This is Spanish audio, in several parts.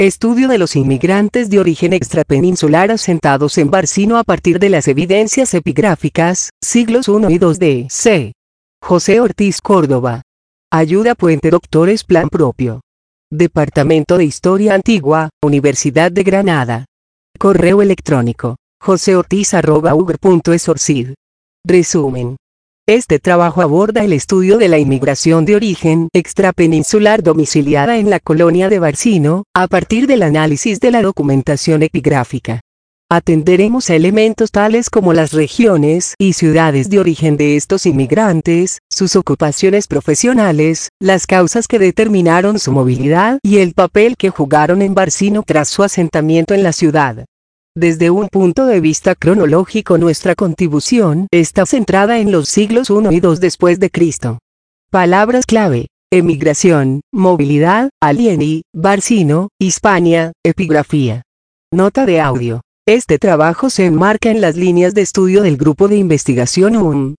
Estudio de los inmigrantes de origen extrapeninsular asentados en Barcino a partir de las evidencias epigráficas, siglos I y II de C. José Ortiz Córdoba. Ayuda Puente Doctores Plan Propio. Departamento de Historia Antigua, Universidad de Granada. Correo electrónico, joseortiz@ugr.esorcid. Resumen. Este trabajo aborda el estudio de la inmigración de origen extrapeninsular domiciliada en la colonia de Barcino, a partir del análisis de la documentación epigráfica. Atenderemos a elementos tales como las regiones y ciudades de origen de estos inmigrantes, sus ocupaciones profesionales, las causas que determinaron su movilidad y el papel que jugaron en Barcino tras su asentamiento en la ciudad. Desde un punto de vista cronológico, nuestra contribución está centrada en los siglos I y II después de Cristo. Palabras clave: emigración, movilidad, alieni, Barcino, Hispania, epigrafía. Nota de audio. Este trabajo se enmarca en las líneas de estudio del Grupo de Investigación UN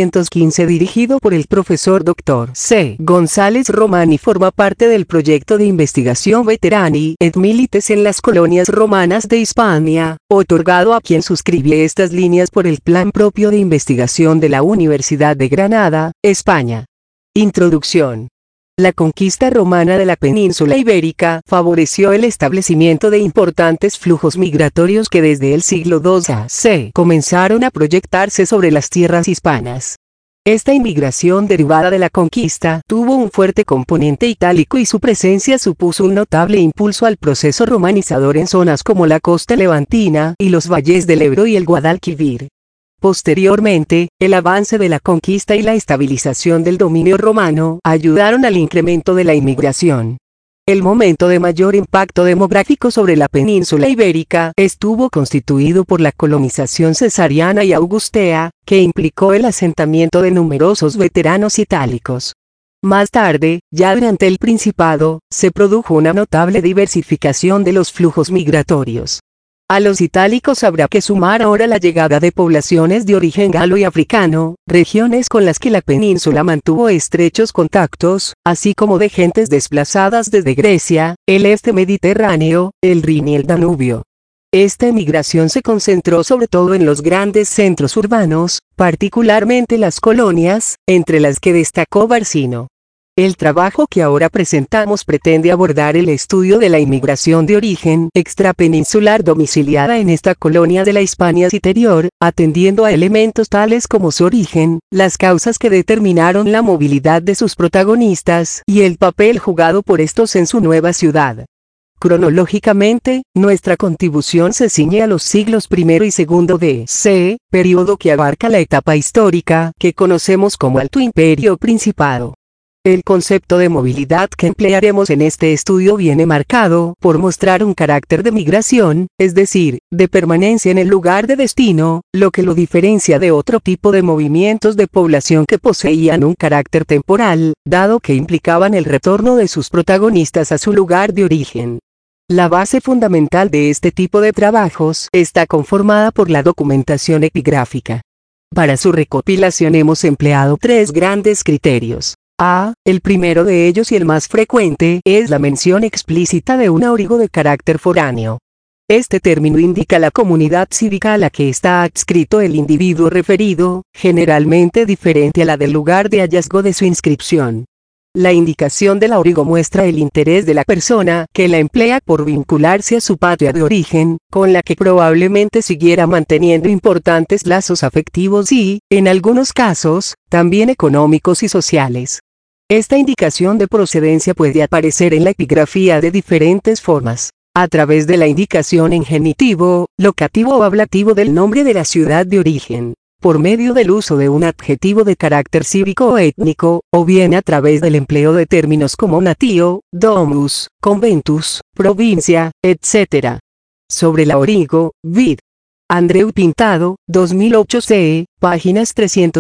215 dirigido por el profesor Dr. C. González Román y forma parte del proyecto de investigación Veterani et Milites en las colonias romanas de Hispania, otorgado a quien suscribe estas líneas por el Plan Propio de Investigación de la Universidad de Granada, España. Introducción. La conquista romana de la península ibérica favoreció el establecimiento de importantes flujos migratorios que desde el siglo II a.C. comenzaron a proyectarse sobre las tierras hispanas. Esta inmigración derivada de la conquista tuvo un fuerte componente itálico y su presencia supuso un notable impulso al proceso romanizador en zonas como la costa levantina y los valles del Ebro y el Guadalquivir. Posteriormente, el avance de la conquista y la estabilización del dominio romano ayudaron al incremento de la inmigración. El momento de mayor impacto demográfico sobre la península ibérica estuvo constituido por la colonización cesariana y augustea, que implicó el asentamiento de numerosos veteranos itálicos. Más tarde, ya durante el Principado, se produjo una notable diversificación de los flujos migratorios. A los itálicos habrá que sumar ahora la llegada de poblaciones de origen galo y africano, regiones con las que la península mantuvo estrechos contactos, así como de gentes desplazadas desde Grecia, el este mediterráneo, el Rin y el Danubio. Esta emigración se concentró sobre todo en los grandes centros urbanos, particularmente las colonias, entre las que destacó Barcino. El trabajo que ahora presentamos pretende abordar el estudio de la inmigración de origen extrapeninsular domiciliada en esta colonia de la Hispania Citerior, atendiendo a elementos tales como su origen, las causas que determinaron la movilidad de sus protagonistas y el papel jugado por estos en su nueva ciudad. Cronológicamente, nuestra contribución se ciñe a los siglos I y II de C, periodo que abarca la etapa histórica que conocemos como Alto Imperio Principado. El concepto de movilidad que emplearemos en este estudio viene marcado por mostrar un carácter de migración, es decir, de permanencia en el lugar de destino, lo que lo diferencia de otro tipo de movimientos de población que poseían un carácter temporal, dado que implicaban el retorno de sus protagonistas a su lugar de origen. La base fundamental de este tipo de trabajos está conformada por la documentación epigráfica. Para su recopilación hemos empleado tres grandes criterios. El primero de ellos y el más frecuente es la mención explícita de un aurigo de carácter foráneo. Este término indica la comunidad cívica a la que está adscrito el individuo referido, generalmente diferente a la del lugar de hallazgo de su inscripción. La indicación del aurigo muestra el interés de la persona que la emplea por vincularse a su patria de origen, con la que probablemente siguiera manteniendo importantes lazos afectivos y, en algunos casos, también económicos y sociales. Esta indicación de procedencia puede aparecer en la epigrafía de diferentes formas, a través de la indicación en genitivo, locativo o ablativo del nombre de la ciudad de origen, por medio del uso de un adjetivo de carácter cívico o étnico, o bien a través del empleo de términos como natio, domus, conventus, provincia, etc. Sobre el aurigo, vid. Andreu Pintado, 2008 CE, páginas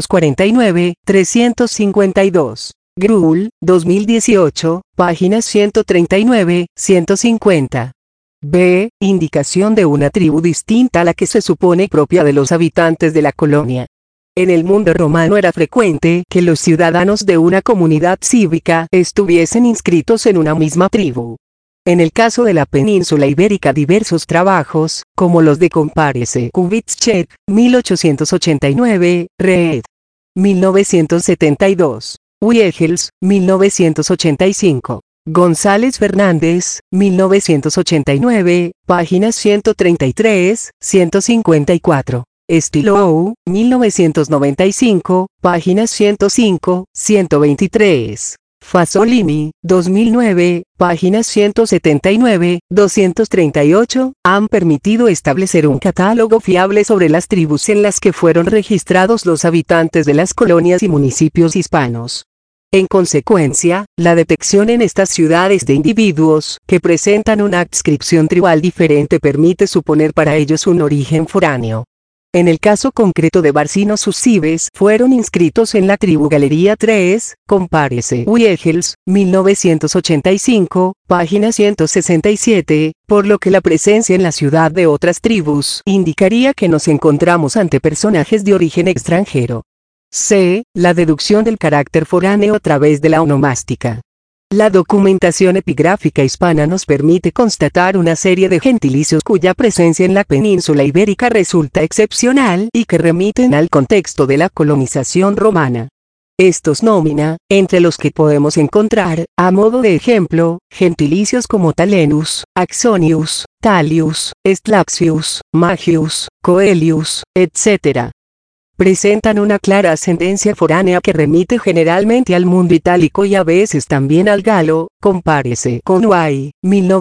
349-352. Gruhl, 2018, páginas 139-150. B. Indicación de una tribu distinta a la que se supone propia de los habitantes de la colonia. En el mundo romano era frecuente que los ciudadanos de una comunidad cívica estuviesen inscritos en una misma tribu. En el caso de la península ibérica, diversos trabajos, como los de Compárese Kubitschek, 1889, Reed, 1972, Wiegels, 1985, González Fernández, 1989, páginas 133, 154. Stilow, 1995, páginas 105, 123. Fasolini, 2009, páginas 179, 238, han permitido establecer un catálogo fiable sobre las tribus en las que fueron registrados los habitantes de las colonias y municipios hispanos. En consecuencia, la detección en estas ciudades de individuos que presentan una adscripción tribal diferente permite suponer para ellos un origen foráneo. En el caso concreto de Barcino, sus cibes fueron inscritos en la tribu Galería 3, compárese Wiegels, 1985, página 167, por lo que la presencia en la ciudad de otras tribus indicaría que nos encontramos ante personajes de origen extranjero. C. La deducción del carácter foráneo a través de la onomástica. La documentación epigráfica hispana nos permite constatar una serie de gentilicios cuya presencia en la península ibérica resulta excepcional y que remiten al contexto de la colonización romana. Estos nómina, entre los que podemos encontrar, a modo de ejemplo, gentilicios como Talenus, Axonius, Talius, Stlaxius, Magius, Coelius, etc. presentan una clara ascendencia foránea que remite generalmente al mundo itálico y a veces también al galo, compárese con Way,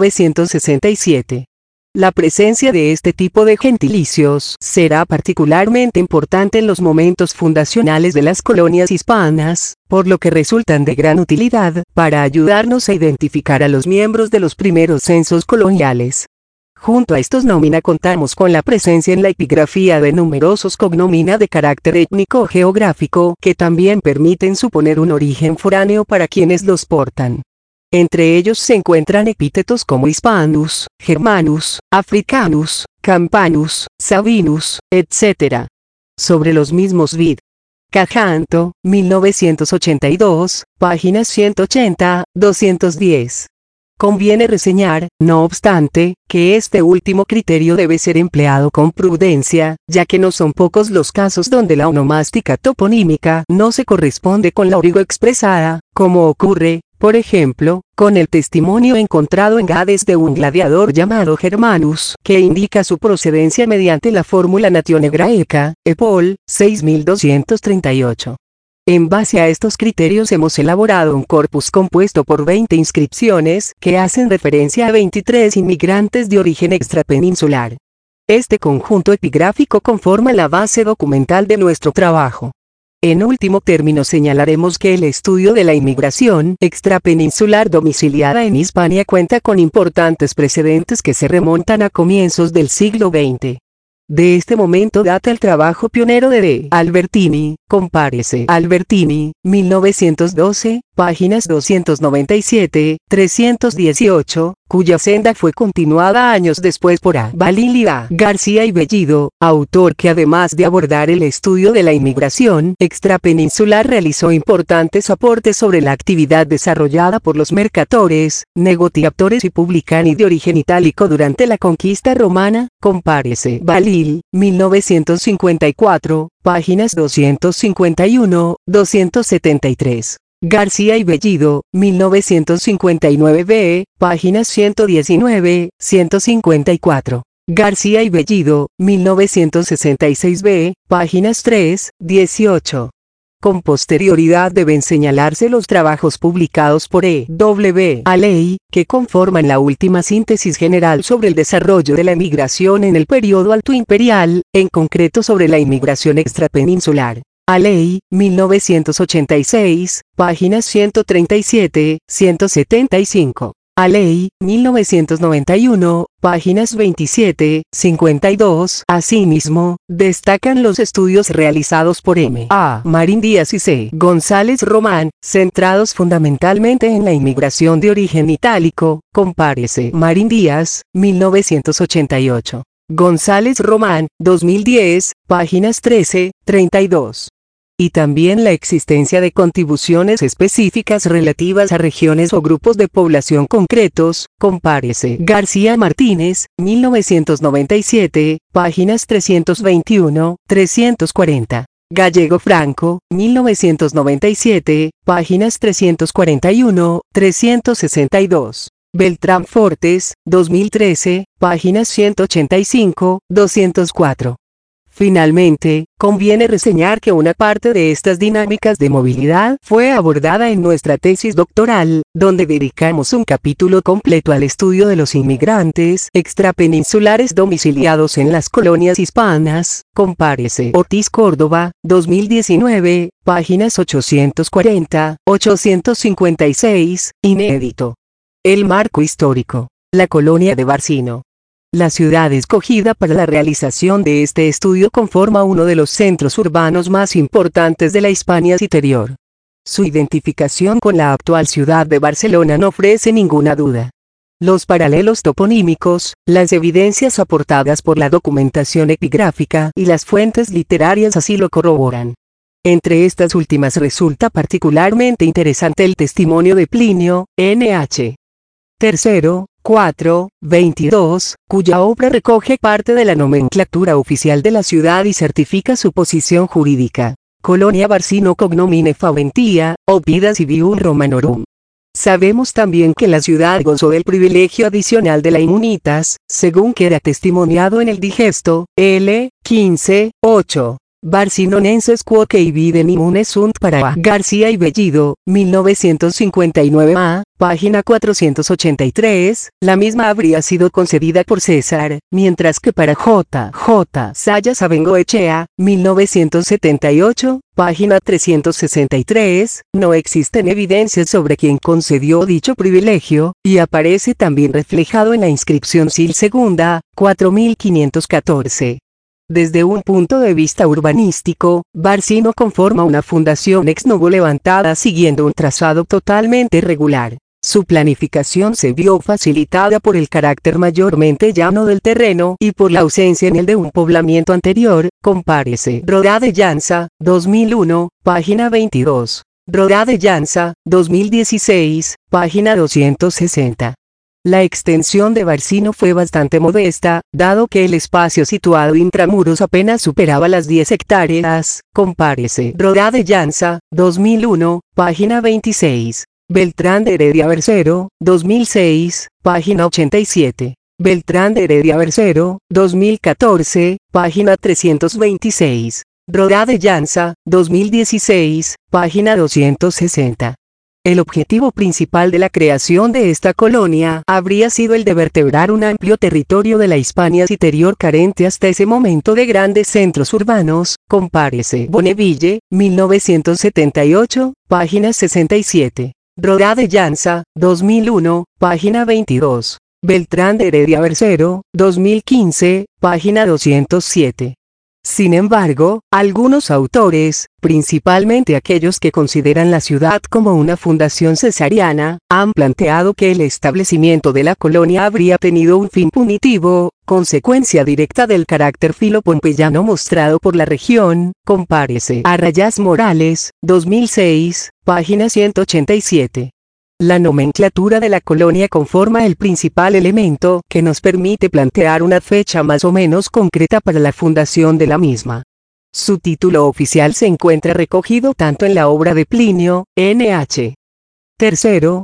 1967. La presencia de este tipo de gentilicios será particularmente importante en los momentos fundacionales de las colonias hispanas, por lo que resultan de gran utilidad para ayudarnos a identificar a los miembros de los primeros censos coloniales. Junto a estos nómina contamos con la presencia en la epigrafía de numerosos cognomina de carácter étnico-geográfico que también permiten suponer un origen foráneo para quienes los portan. Entre ellos se encuentran epítetos como Hispanus, Germanus, Africanus, Campanus, Sabinus, etc. Sobre los mismos vid. Cajanto, 1982, páginas 180, 210. Conviene reseñar, no obstante, que este último criterio debe ser empleado con prudencia, ya que no son pocos los casos donde la onomástica toponímica no se corresponde con la origo expresada, como ocurre, por ejemplo, con el testimonio encontrado en Gades de un gladiador llamado Germanus, que indica su procedencia mediante la fórmula nationegraeca, Epol, 6238. En base a estos criterios hemos elaborado un corpus compuesto por 20 inscripciones que hacen referencia a 23 inmigrantes de origen extrapeninsular. Este conjunto epigráfico conforma la base documental de nuestro trabajo. En último término señalaremos que el estudio de la inmigración extrapeninsular domiciliada en Hispania cuenta con importantes precedentes que se remontan a comienzos del siglo XX. De este momento data el trabajo pionero de D. Albertini, compárese Albertini, 1912, páginas 297, 318, cuya senda fue continuada años después por A. Balílida García y Bellido, autor que además de abordar el estudio de la inmigración extrapeninsular realizó importantes aportes sobre la actividad desarrollada por los mercatores, negociadores y publicani de origen itálico durante la conquista romana, compárese Balil, 1954, páginas 251, 273. García y Bellido, 1959b, páginas 119, 154. García y Bellido, 1966b, páginas 3, 18. Con posterioridad deben señalarse los trabajos publicados por E. W. Aley, que conforman la última síntesis general sobre el desarrollo de la emigración en el periodo alto imperial, en concreto sobre la inmigración extrapeninsular. Aley, 1986, páginas 137, 175. Aley, 1991, páginas 27, 52. Asimismo, destacan los estudios realizados por M. A. Marín Díaz y C. González Román, centrados fundamentalmente en la inmigración de origen itálico, compárese Marín Díaz, 1988. González Román, 2010, páginas 13, 32. y también la existencia de contribuciones específicas relativas a regiones o grupos de población concretos, compárese García Martínez, 1997, páginas 321-340. Gallego Franco, 1997, páginas 341-362. Beltrán Fortes, 2013, páginas 185-204. Finalmente, conviene reseñar que una parte de estas dinámicas de movilidad fue abordada en nuestra tesis doctoral, donde dedicamos un capítulo completo al estudio de los inmigrantes extrapeninsulares domiciliados en las colonias hispanas, compárese Ortiz Córdoba, 2019, páginas 840-856, inédito. El marco histórico. La colonia de Barcino. La ciudad escogida para la realización de este estudio conforma uno de los centros urbanos más importantes de la Hispania Citerior. Su identificación con la actual ciudad de Barcelona no ofrece ninguna duda. Los paralelos toponímicos, las evidencias aportadas por la documentación epigráfica y las fuentes literarias así lo corroboran. Entre estas últimas resulta particularmente interesante el testimonio de Plinio, Nh. III, 4:22, cuya obra recoge parte de la nomenclatura oficial de la ciudad y certifica su posición jurídica. Colonia Barcino cognomine Faventia, Oppida Civium Romanorum. Sabemos también que la ciudad gozó del privilegio adicional de la immunitas, según queda testimoniado en el digesto, L. 15:8. Barcinonenses quoque ibiden immunes sunt para García y Bellido, 1959 página 483, la misma habría sido concedida por César, mientras que para J. Sayas Abengoechea, 1978, página 363, no existen evidencias sobre quién concedió dicho privilegio, y aparece también reflejado en la inscripción Sil II, 4514. Desde un punto de vista urbanístico, Barcino conforma una fundación ex novo levantada siguiendo un trazado totalmente regular. Su planificación se vio facilitada por el carácter mayormente llano del terreno y por la ausencia en él de un poblamiento anterior, compárese Rodá de Llança, 2001, página 22. Rodá de Llança, 2016, página 260. La extensión de Barcino fue bastante modesta, dado que el espacio situado intramuros apenas superaba las 10 hectáreas, compárese Rodá de Llança, 2001, página 26. Beltrán de Heredia Bercero, 2006, página 87. Beltrán de Heredia Bercero, 2014, página 326. Rodá de Llança, 2016, página 260. El objetivo principal de la creación de esta colonia habría sido el de vertebrar un amplio territorio de la Hispania Citerior carente hasta ese momento de grandes centros urbanos, compárese Bonneville, 1978, página 67. Rodá de Llança, 2001, página 22. Beltrán de Heredia Bercero, 2015, página 207. Sin embargo, algunos autores, principalmente aquellos que consideran la ciudad como una fundación cesariana, han planteado que el establecimiento de la colonia habría tenido un fin punitivo, consecuencia directa del carácter filopompeyano mostrado por la región, compárese Arrayás Morales, 2006, página 187. La nomenclatura de la colonia conforma el principal elemento que nos permite plantear una fecha más o menos concreta para la fundación de la misma. Su título oficial se encuentra recogido tanto en la obra de Plinio, Nh. III,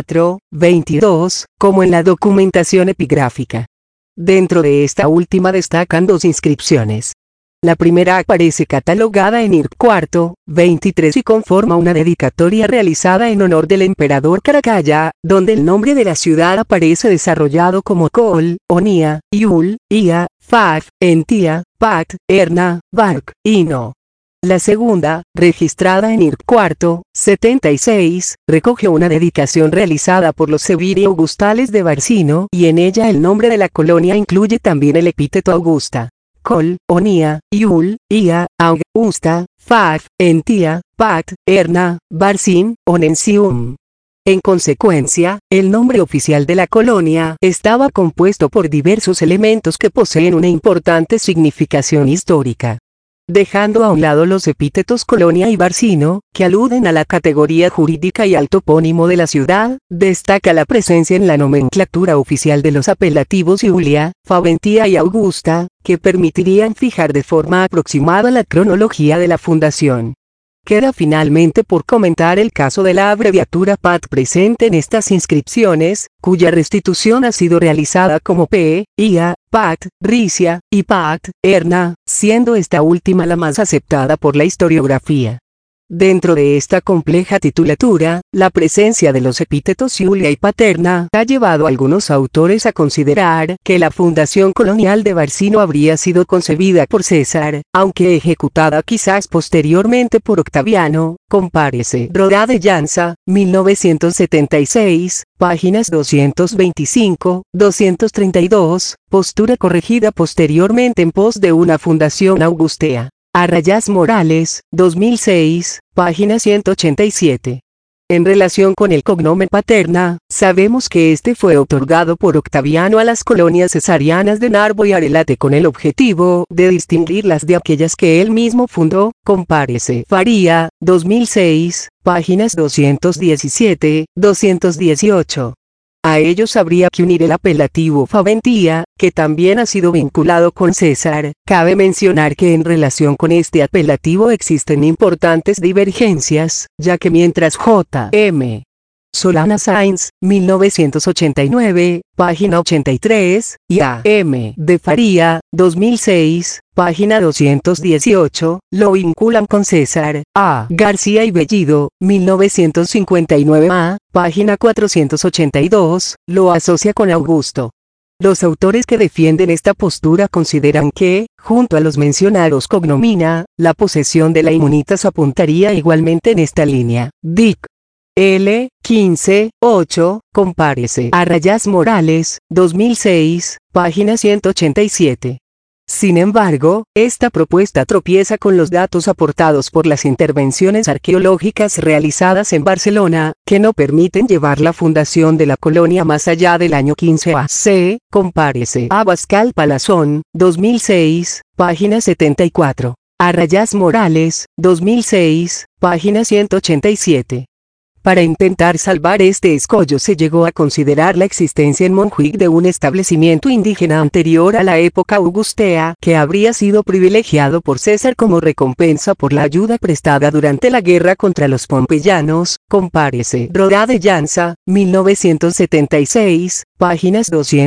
4:22, como en la documentación epigráfica. Dentro de esta última destacan dos inscripciones. La primera aparece catalogada en IRC IV, 23 y conforma una dedicatoria realizada en honor del emperador Caracalla, donde el nombre de la ciudad aparece desarrollado como Col, Onia, Iul, Ia, Faf, Entia, Pac, Erna, Barc, Ino. La segunda, registrada en IRC IV, 76, recoge una dedicación realizada por los Severi Augustales de Barcino y en ella el nombre de la colonia incluye también el epíteto Augusta. Col, Onia, Iul, Ia, Augusta, Faf, Entia, Pac, Erna, Barcin, Onencium. En consecuencia, el nombre oficial de la colonia estaba compuesto por diversos elementos que poseen una importante significación histórica. Dejando a un lado los epítetos Colonia y Barcino, que aluden a la categoría jurídica y al topónimo de la ciudad, destaca la presencia en la nomenclatura oficial de los apelativos Iulia, Faventia y Augusta, que permitirían fijar de forma aproximada la cronología de la fundación. Queda finalmente por comentar el caso de la abreviatura PAT presente en estas inscripciones, cuya restitución ha sido realizada como P, IA, PAT, Ricia, y PAT, Erna, siendo esta última la más aceptada por la historiografía. Dentro de esta compleja titulatura, la presencia de los epítetos Iulia y Paterna ha llevado a algunos autores a considerar que la fundación colonial de Barcino habría sido concebida por César, aunque ejecutada quizás posteriormente por Octaviano. Compárese Rodá de Llança, 1976, páginas 225-232, postura corregida posteriormente en pos de una fundación augustea. Arrayás Morales, 2006, página 187. En relación con el cognomen Paterna, sabemos que este fue otorgado por Octaviano a las colonias cesarianas de Narbo y Arelate con el objetivo de distinguirlas de aquellas que él mismo fundó. Compárese Faría, 2006, páginas 217-218. A ellos habría que unir el apelativo Faventia, que también ha sido vinculado con César. Cabe mencionar que en relación con este apelativo existen importantes divergencias, ya que mientras J.M. Solana Sainz, 1989, página 83, y A.M. de Faría, 2006, página 218, lo vinculan con César. A. García y Bellido, 1959a, página 482, lo asocia con Augusto. Los autores que defienden esta postura consideran que, junto a los mencionados cognomina, la posesión de la Immunitas apuntaría igualmente en esta línea. Dic. L. 15.8, compárese Arrayás Morales, 2006, página 187. Sin embargo, esta propuesta tropieza con los datos aportados por las intervenciones arqueológicas realizadas en Barcelona, que no permiten llevar la fundación de la colonia más allá del año 15 AC. Compárese Abascal Palazón, 2006, página 74. Arrayás Morales, 2006, página 187. Para intentar salvar este escollo se llegó a considerar la existencia en Montjuic de un establecimiento indígena anterior a la época augustea que habría sido privilegiado por César como recompensa por la ayuda prestada durante la guerra contra los pompeyanos. Compárese Rodá de Llança, 1976, páginas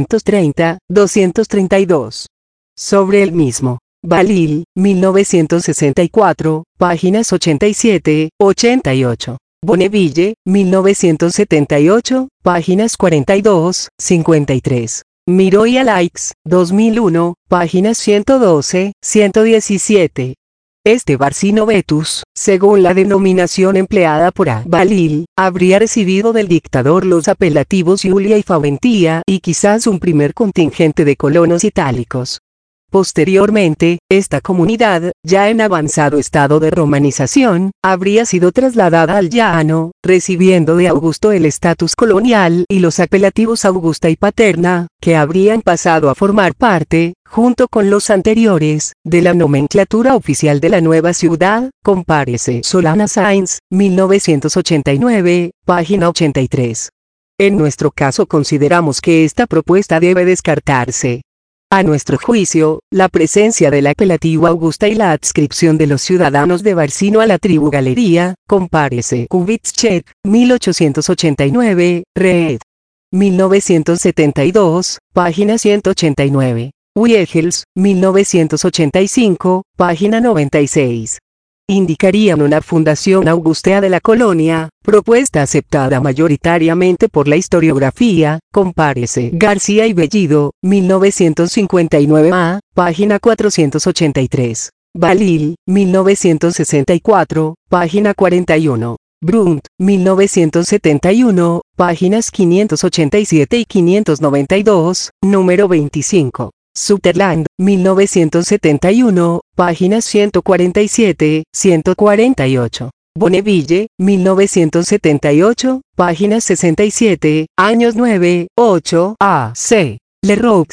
230-232. Sobre el mismo. Balil, 1964, páginas 87-88. Bonneville, 1978, páginas 42-53. Miró y Alaix, 2001, páginas 112-117. Este Barcino Vetus, según la denominación empleada por A. Balil, habría recibido del dictador los apelativos Iulia y Faventia y quizás un primer contingente de colonos itálicos. Posteriormente, esta comunidad, ya en avanzado estado de romanización, habría sido trasladada al llano, recibiendo de Augusto el estatus colonial y los apelativos Augusta y Paterna, que habrían pasado a formar parte, junto con los anteriores, de la nomenclatura oficial de la nueva ciudad. Compárese Solana Sainz, 1989, página 83. En nuestro caso consideramos que esta propuesta debe descartarse. A nuestro juicio, la presencia del apelativo Augusta y la adscripción de los ciudadanos de Barcino a la tribu Galería, compárese Kubitschek, 1889, red. 1972, página 189. Wiegels, 1985, página 96. Indicarían una fundación augustea de la colonia, propuesta aceptada mayoritariamente por la historiografía. Compárese García y Bellido, 1959a, página 483. Balil, 1964, página 41. Brunt, 1971, páginas 587 y 592, número 25. Sutherland, 1971, páginas 147-148. Bonneville, 1978, páginas 67, años 9, 8, a. c. Leroux,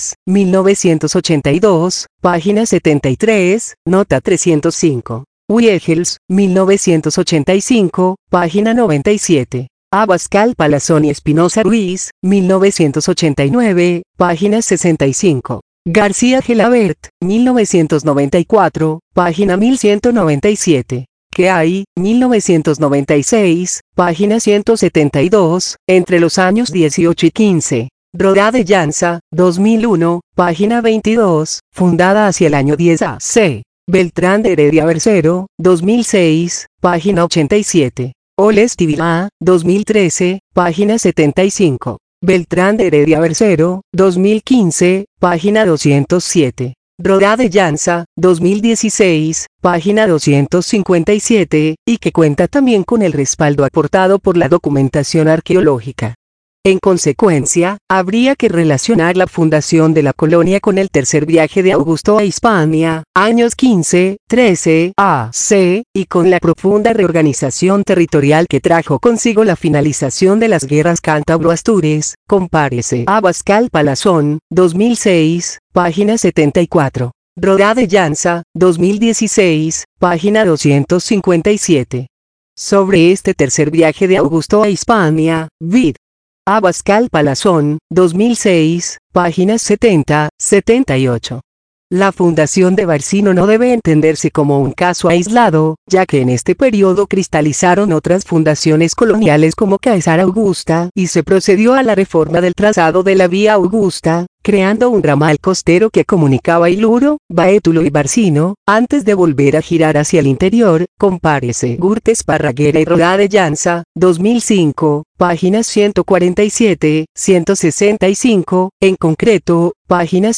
1982, página 73, nota 305. Wiegels, 1985, página 97. Abascal Palazón y Espinosa Ruiz, 1989, página 65. García Gelabert, 1994, página 1197. ¿Qué hay? 1996, página 172, entre los años 18 y 15. Rodá de Llanza, 2001, página 22, fundada hacia el año 10 AC. Beltrán de Heredia Bercero, 2006, página 87. Oles Tibilá, 2013, página 75. Beltrán de Heredia Bercero, 2015, página 207. Rodá de Llanza, 2016, página 257, y que cuenta también con el respaldo aportado por la documentación arqueológica. En consecuencia, habría que relacionar la fundación de la colonia con el tercer viaje de Augusto a Hispania, años 15-13 AC, y con la profunda reorganización territorial que trajo consigo la finalización de las guerras cántabro-astures. Compárese Abascal Palazón, 2006, página 74. Rodá de Llanza, 2016, página 257. Sobre este tercer viaje de Augusto a Hispania, vid. Abascal Palazón, 2006, páginas 70-78. La fundación de Barcino no debe entenderse como un caso aislado, ya que en este periodo cristalizaron otras fundaciones coloniales como Caesar Augusta, y se procedió a la reforma del trazado de la Vía Augusta, creando un ramal costero que comunicaba Iluro, Baétulo y Barcino, antes de volver a girar hacia el interior. Compárese Gurtes Parraguera y Rodá de Llanza, 2005, páginas 147-165, en concreto, páginas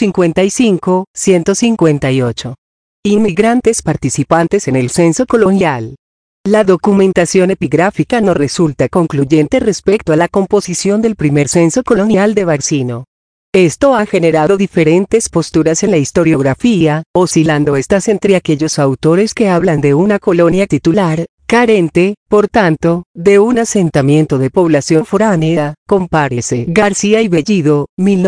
155-158. Inmigrantes participantes en el censo colonial. La documentación epigráfica no resulta concluyente respecto a la composición del primer censo colonial de Barcino. Esto ha generado diferentes posturas en la historiografía, oscilando estas entre aquellos autores que hablan de una colonia titular, carente, por tanto, de un asentamiento de población foránea. Compárese García y Bellido,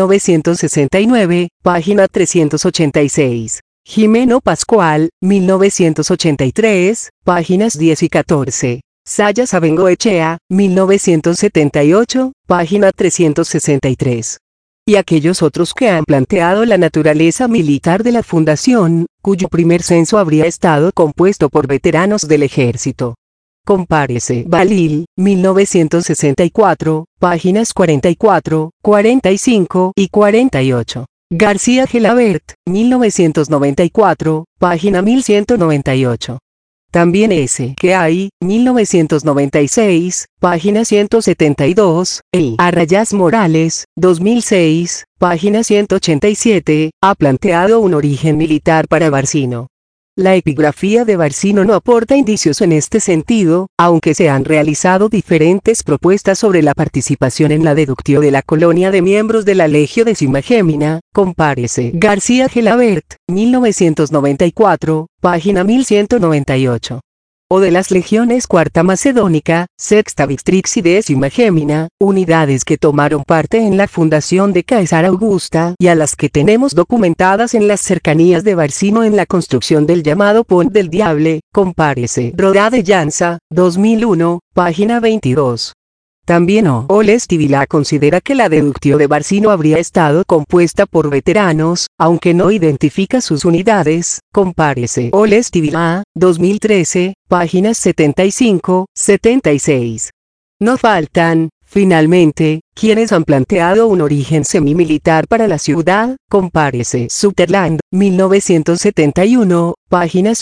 1969, página 386. Jimeno Pascual, 1983, páginas 10 y 14. Sayas Abengoechea, 1978, página 363. Y aquellos otros que han planteado la naturaleza militar de la fundación, cuyo primer censo habría estado compuesto por veteranos del ejército. Compárese Balil, 1964, páginas 44, 45 y 48. García Gelabert, 1994, página 1198. También ese que hay, 1996, página 172, el Arrayás Morales, 2006, página 187, ha planteado un origen militar para Barcino. La epigrafía de Barcino no aporta indicios en este sentido, aunque se han realizado diferentes propuestas sobre la participación en la deductio de la colonia de miembros de la Legio Decimagémina. Compárese García Gelabert, 1994, página 1198. O de las legiones Cuarta Macedónica, Sexta Victrix y Décima Gémina, unidades que tomaron parte en la fundación de Caesar Augusta y a las que tenemos documentadas en las cercanías de Barcino en la construcción del llamado Pont del Diable. Compárese Rodá de Llanza, 2001, página 22. También Oles Tibilá considera que la deductio de Barcino habría estado compuesta por veteranos, aunque no identifica sus unidades. Compárese Oles Tibilá, 2013, páginas 75-76. No faltan, finalmente, quienes han planteado un origen semimilitar para la ciudad. Compárese Sutherland, 1971, páginas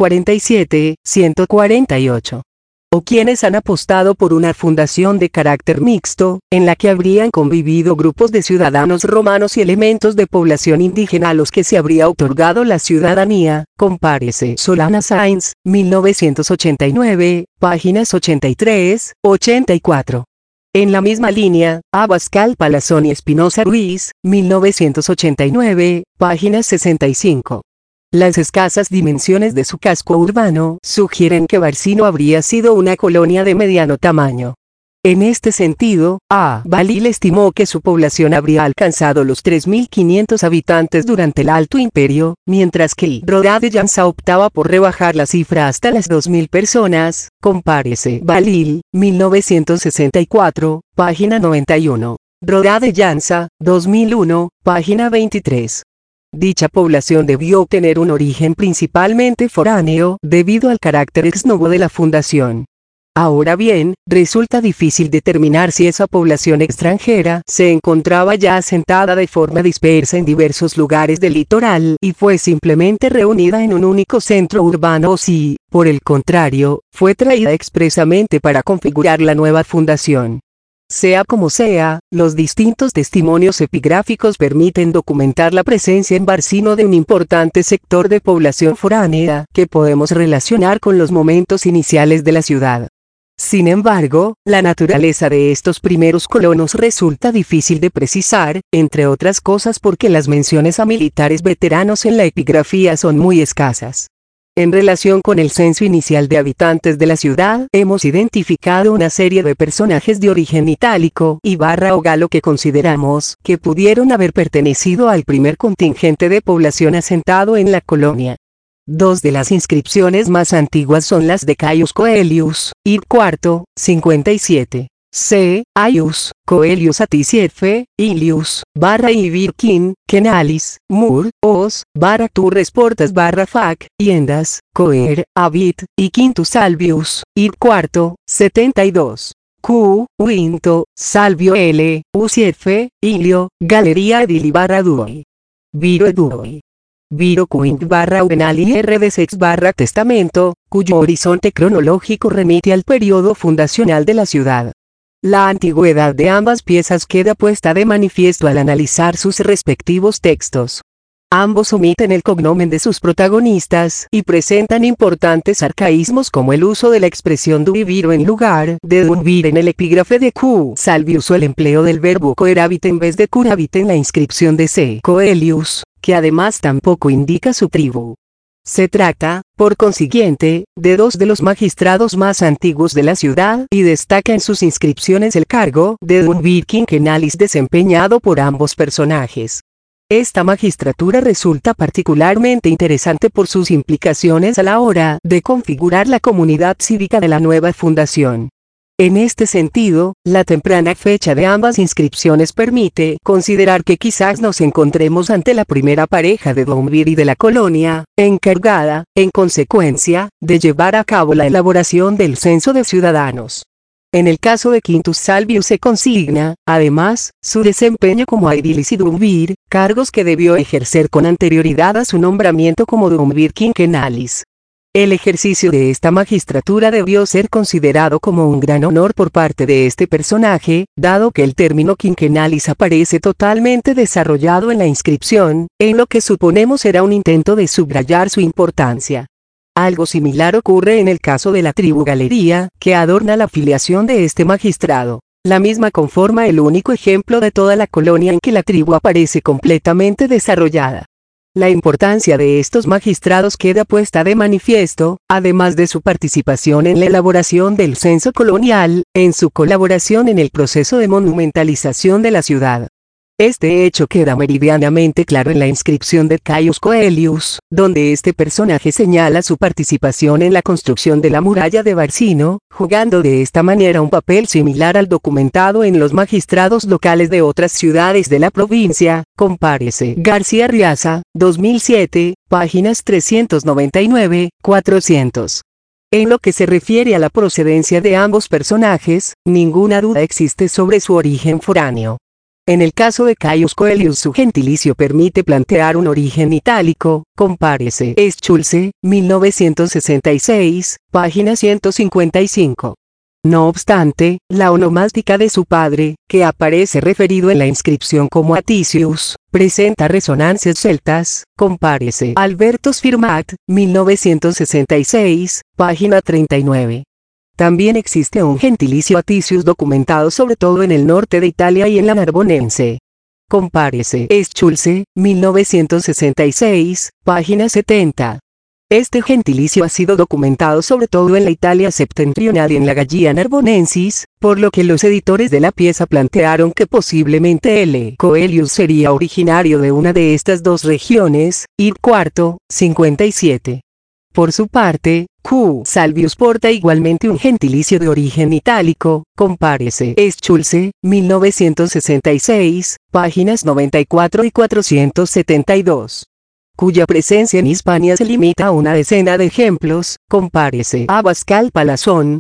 147-148. O quienes han apostado por una fundación de carácter mixto, en la que habrían convivido grupos de ciudadanos romanos y elementos de población indígena a los que se habría otorgado la ciudadanía. Compárese Solana Sainz, 1989, páginas 83-84. En la misma línea, Abascal Palazón y Espinosa Ruiz, 1989, páginas 65. Las escasas dimensiones de su casco urbano sugieren que Barcino habría sido una colonia de mediano tamaño. En este sentido, Balil estimó que su población habría alcanzado los 3.500 habitantes durante el Alto Imperio, mientras que Rodá de Llança optaba por rebajar la cifra hasta las 2.000 personas, compárese Balil, 1964, página 91. Rodá de Llança, 2001, página 23. Dicha población debió tener un origen principalmente foráneo, debido al carácter ex novo de la fundación. Ahora bien, resulta difícil determinar si esa población extranjera se encontraba ya asentada de forma dispersa en diversos lugares del litoral y fue simplemente reunida en un único centro urbano o si, por el contrario, fue traída expresamente para configurar la nueva fundación. Sea como sea, los distintos testimonios epigráficos permiten documentar la presencia en Barcino de un importante sector de población foránea que podemos relacionar con los momentos iniciales de la ciudad. Sin embargo, la naturaleza de estos primeros colonos resulta difícil de precisar, entre otras cosas porque las menciones a militares veteranos en la epigrafía son muy escasas. En relación con el censo inicial de habitantes de la ciudad, hemos identificado una serie de personajes de origen itálico y barra o galo que consideramos que pudieron haber pertenecido al primer contingente de población asentado en la colonia. Dos de las inscripciones más antiguas son las de Caius Coelius, Id IV, 57. C. Aius, Coelius Atisiefe, Ilius, barra Ibirkin, Kenalis, Mur, Os, barra Turres Portas barra Fac, Iendas, Coer, Abit, y Quintus Salvius, Id IV, 72. Q. Quinto, Salvio L. Usiefe, Ilio, Galería Edili barra Duoi. Viro Eduoi. Viro Quint barra Uvenali RD6 barra Testamento, cuyo horizonte cronológico remite al periodo fundacional de la ciudad. La antigüedad de ambas piezas queda puesta de manifiesto al analizar sus respectivos textos. Ambos omiten el cognomen de sus protagonistas y presentan importantes arcaísmos como el uso de la expresión duviviro en lugar de dunvir en el epígrafe de Q. Salvius o el empleo del verbo coerabit en vez de curabit en la inscripción de C. Coelius, que además tampoco indica su tribu. Se trata, por consiguiente, de dos de los magistrados más antiguos de la ciudad y destaca en sus inscripciones el cargo de dunvir quinquenalis desempeñado por ambos personajes. Esta magistratura resulta particularmente interesante por sus implicaciones a la hora de configurar la comunidad cívica de la nueva fundación. En este sentido, la temprana fecha de ambas inscripciones permite considerar que quizás nos encontremos ante la primera pareja de Dunviri de la colonia, encargada, en consecuencia, de llevar a cabo la elaboración del censo de ciudadanos. En el caso de Quintus Salvius se consigna, además, su desempeño como aedilis y Dunvir, cargos que debió ejercer con anterioridad a su nombramiento como Dunvir quinquenalis. El ejercicio de esta magistratura debió ser considerado como un gran honor por parte de este personaje, dado que el término quinquenalis aparece totalmente desarrollado en la inscripción, en lo que suponemos era un intento de subrayar su importancia. Algo similar ocurre en el caso de la tribu Galería, que adorna la filiación de este magistrado. La misma conforma el único ejemplo de toda la colonia en que la tribu aparece completamente desarrollada. La importancia de estos magistrados queda puesta de manifiesto, además de su participación en la elaboración del censo colonial, en su colaboración en el proceso de monumentalización de la ciudad. Este hecho queda meridianamente claro en la inscripción de Caius Coelius, donde este personaje señala su participación en la construcción de la muralla de Barcino, jugando de esta manera un papel similar al documentado en los magistrados locales de otras ciudades de la provincia, compárese García Riaza, 2007, páginas 399-400. En lo que se refiere a la procedencia de ambos personajes, ninguna duda existe sobre su origen foráneo. En el caso de Caius Coelius su gentilicio permite plantear un origen itálico, compárese Schulze, 1966, página 155. No obstante, la onomástica de su padre, que aparece referido en la inscripción como Aticius, presenta resonancias celtas, compárese Albertus Firmat, 1966, página 39. También existe un gentilicio Aticius documentado sobre todo en el norte de Italia y en la Narbonense. Compárese Schulze, 1966, página 70. Este gentilicio ha sido documentado sobre todo en la Italia septentrional y en la Gallia Narbonensis, por lo que los editores de la pieza plantearon que posiblemente L. Coelius sería originario de una de estas dos regiones, id IV, 57. Por su parte, Q. Salvius porta igualmente un gentilicio de origen itálico, compárese Schulze, 1966, páginas 94 y 472. Cuya presencia en Hispania se limita a una decena de ejemplos, compárese Abascal Palazón,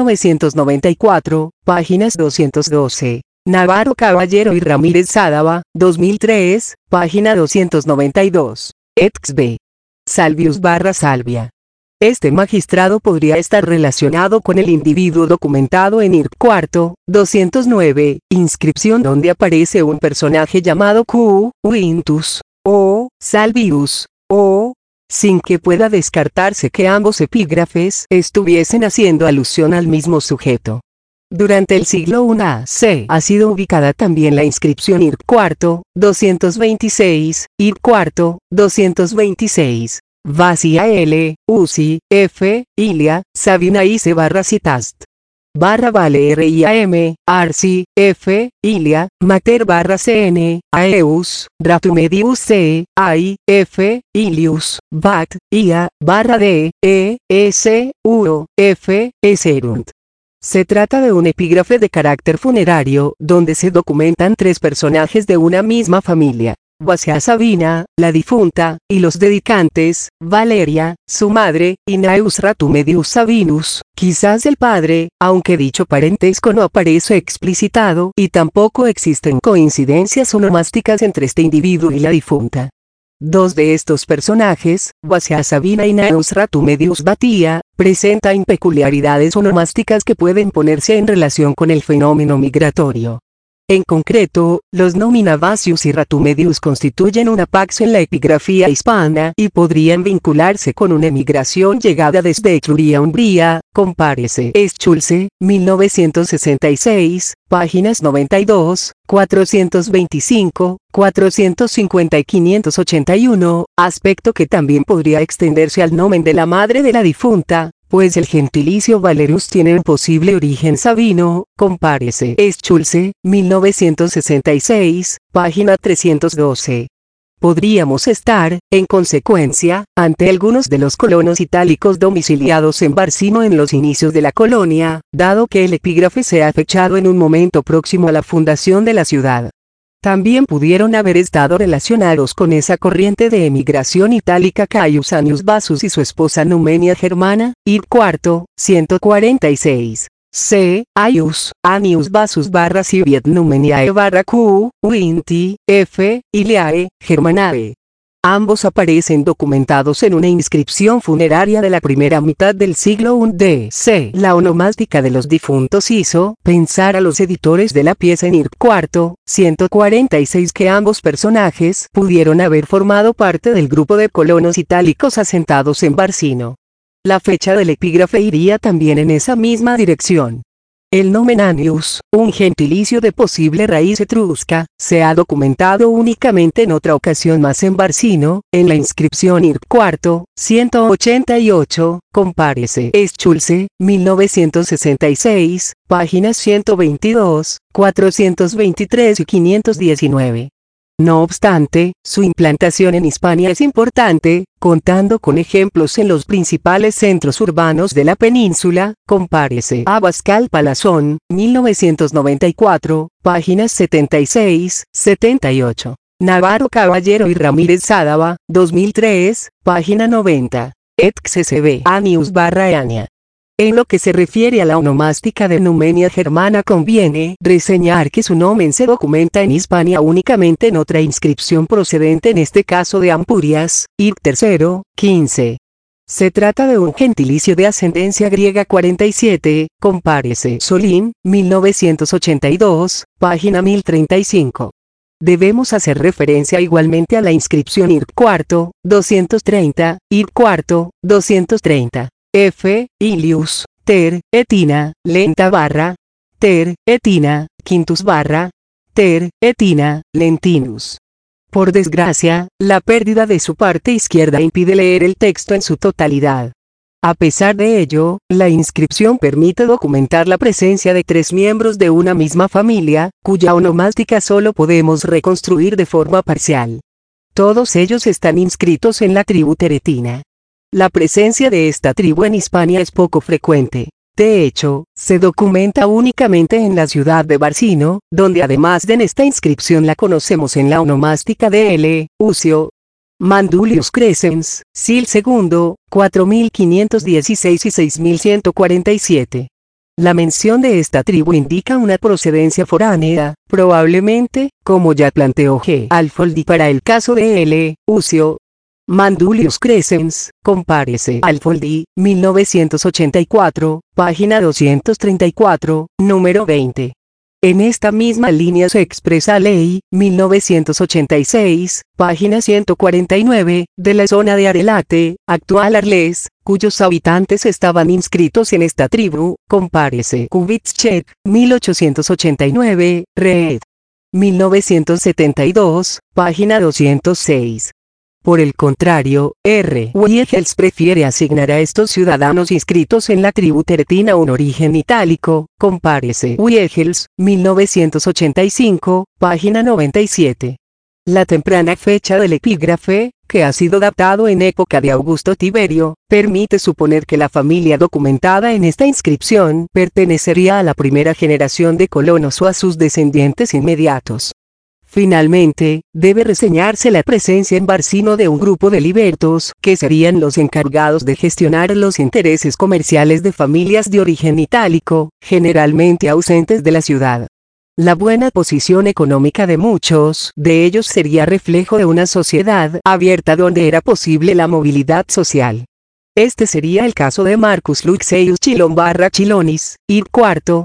1994, páginas 212. Navarro Caballero y Ramírez Sádava, 2003, página 292. Exb. Salvius / Salvia. Este magistrado podría estar relacionado con el individuo documentado en IRC IV, 209, inscripción donde aparece un personaje llamado Q. Quintus, o Salvius, o, sin que pueda descartarse que ambos epígrafes estuviesen haciendo alusión al mismo sujeto. Durante el siglo I a.C. ha sido ubicada también la inscripción IRC IV, 226, IRC IV, 226. Vasia L, Usi, F, Ilia, Sabina Ice / Citast. Vale RIAM, Arsi, F, Ilia, Mater / CN, Aeus, Ratumedius C, I, F, Ilius, Bat, Ia, /D, E, S, Uro, F, Eserunt. Se trata de un epígrafe de carácter funerario, donde se documentan tres personajes de una misma familia. Vasia Sabina, la difunta, y los dedicantes, Valeria, su madre, y Gnaeus Ratumedius Sabinus, quizás el padre, aunque dicho parentesco no aparece explicitado, y tampoco existen coincidencias onomásticas entre este individuo y la difunta. Dos de estos personajes, Vasia Sabina y Gnaeus Ratumedius Batia, presentan peculiaridades onomásticas que pueden ponerse en relación con el fenómeno migratorio. En concreto, los nomina Vasius y Ratumedius constituyen una pax en la epigrafía hispana y podrían vincularse con una emigración llegada desde Etruria a Umbría, compárese Schulze, 1966, páginas 92, 425, 450 y 581, aspecto que también podría extenderse al nomen de la madre de la difunta, pues el gentilicio Valerus tiene un posible origen sabino, compárese Schulze, 1966, página 312. Podríamos estar, en consecuencia, ante algunos de los colonos itálicos domiciliados en Barcino en los inicios de la colonia, dado que el epígrafe se ha fechado en un momento próximo a la fundación de la ciudad. También pudieron haber estado relacionados con esa corriente de emigración itálica Caius Annius Bassus y su esposa Numenia Germana, id IV, 146. C. Aius, Annius Bassus / Civiet Numeniae / Q. Vinti, F. Iliae, Germanae. Ambos aparecen documentados en una inscripción funeraria de la primera mitad del siglo I d.C. La onomástica de los difuntos hizo pensar a los editores de la pieza en IRC IV, 146 que ambos personajes pudieron haber formado parte del grupo de colonos itálicos asentados en Barcino. La fecha del epígrafe iría también en esa misma dirección. El nomen Annius, un gentilicio de posible raíz etrusca, se ha documentado únicamente en otra ocasión más en Barcino, en la inscripción IRC IV, 188, compárese Schulze, 1966, páginas 122, 423 y 519. No obstante, su implantación en Hispania es importante, contando con ejemplos en los principales centros urbanos de la península, compárese Abascal Palazón, 1994, páginas 76, 78. Navarro Caballero y Ramírez Sádava, 2003, página 90. Excb. Annius / Eania. En lo que se refiere a la onomástica de Numenia Germana conviene reseñar que su nomen se documenta en Hispania únicamente en otra inscripción procedente en este caso de Ampurias, IRC III, 15. Se trata de un gentilicio de ascendencia griega 47, compárese Solín, 1982, página 1035. Debemos hacer referencia igualmente a la inscripción IRC IV, 230, IRC IV, 230. F. Ilius, Ter, Etina, Lenta / Ter, Etina, Quintus / Ter, Etina, Lentinus. Por desgracia, la pérdida de su parte izquierda impide leer el texto en su totalidad. A pesar de ello, la inscripción permite documentar la presencia de 3 miembros de una misma familia, cuya onomástica solo podemos reconstruir de forma parcial. Todos ellos están inscritos en la tribu teretina. La presencia de esta tribu en Hispania es poco frecuente. De hecho, se documenta únicamente en la ciudad de Barcino, donde además de en esta inscripción la conocemos en la onomástica de L. Ucio Mandulius Crescens, Sil II, 4516 y 6147. La mención de esta tribu indica una procedencia foránea, probablemente, como ya planteó G. Alfoldi para el caso de L. Ucio Mandulius Crescens, compárese Alfoldi, 1984, página 234, número 20. En esta misma línea se expresa Ley, 1986, página 149, de la zona de Arelate, actual Arles, cuyos habitantes estaban inscritos en esta tribu, compárese Kubitschek, 1889, red. 1972, página 206. Por el contrario, R. Wiegels prefiere asignar a estos ciudadanos inscritos en la tribu teretina un origen itálico, compárese Wiegels, 1985, página 97. La temprana fecha del epígrafe, que ha sido datado en época de Augusto Tiberio, permite suponer que la familia documentada en esta inscripción pertenecería a la primera generación de colonos o a sus descendientes inmediatos. Finalmente, debe reseñarse la presencia en Barcino de un grupo de libertos, que serían los encargados de gestionar los intereses comerciales de familias de origen itálico, generalmente ausentes de la ciudad. La buena posición económica de muchos de ellos sería reflejo de una sociedad abierta donde era posible la movilidad social. Este sería el caso de Marcus Luxeius Chilon Chilonis, id IV,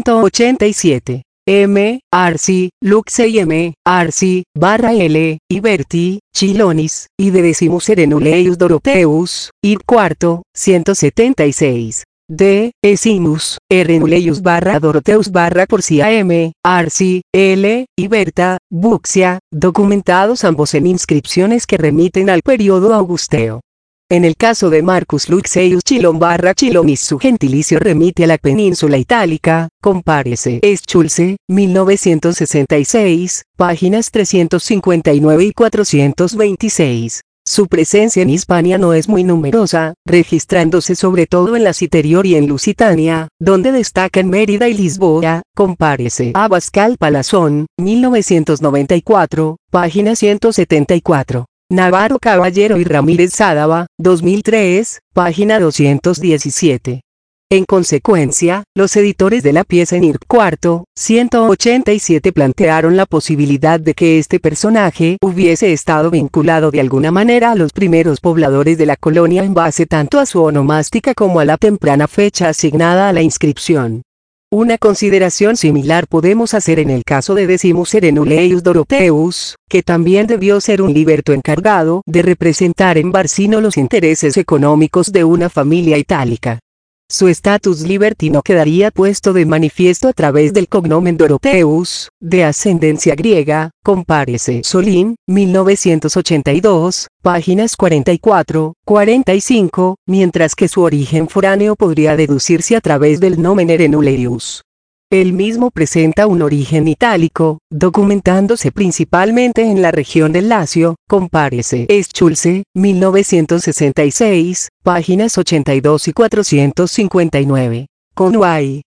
187. M. Arci, Luxei M. Arci, L. Iberti, Chilonis, y de Decimus Erenuleius Dorotheus, id IV, 176. D. Esimus, Erenuleius Dorotheus Porcia M. Arci, L. Iberta, Buxia, documentados ambos en inscripciones que remiten al periodo augusteo. En el caso de Marcus Luxeius Chilon Chilonis su gentilicio remite a la península itálica, compárese Schulze, 1966, páginas 359 y 426. Su presencia en Hispania no es muy numerosa, registrándose sobre todo en la Citerior y en Lusitania, donde destacan Mérida y Lisboa, compárese Abascal Palazón, 1994, página 174. Navarro Caballero y Ramírez Sádava, 2003, página 217. En consecuencia, los editores de la pieza en IRC IV, 187 plantearon la posibilidad de que este personaje hubiese estado vinculado de alguna manera a los primeros pobladores de la colonia en base tanto a su onomástica como a la temprana fecha asignada a la inscripción. Una consideración similar podemos hacer en el caso de Decimus Erenuleius Dorotheus, que también debió ser un liberto encargado de representar en Barcino los intereses económicos de una familia itálica. Su estatus libertino quedaría puesto de manifiesto a través del cognomen Dorotheus, de ascendencia griega, compárese Solín, 1982, páginas 44, 45, mientras que su origen foráneo podría deducirse a través del nomen Erenuleius. Él mismo presenta un origen itálico, documentándose principalmente en la región del Lacio, compárese Schulze, 1966, páginas 82 y 459. Conway,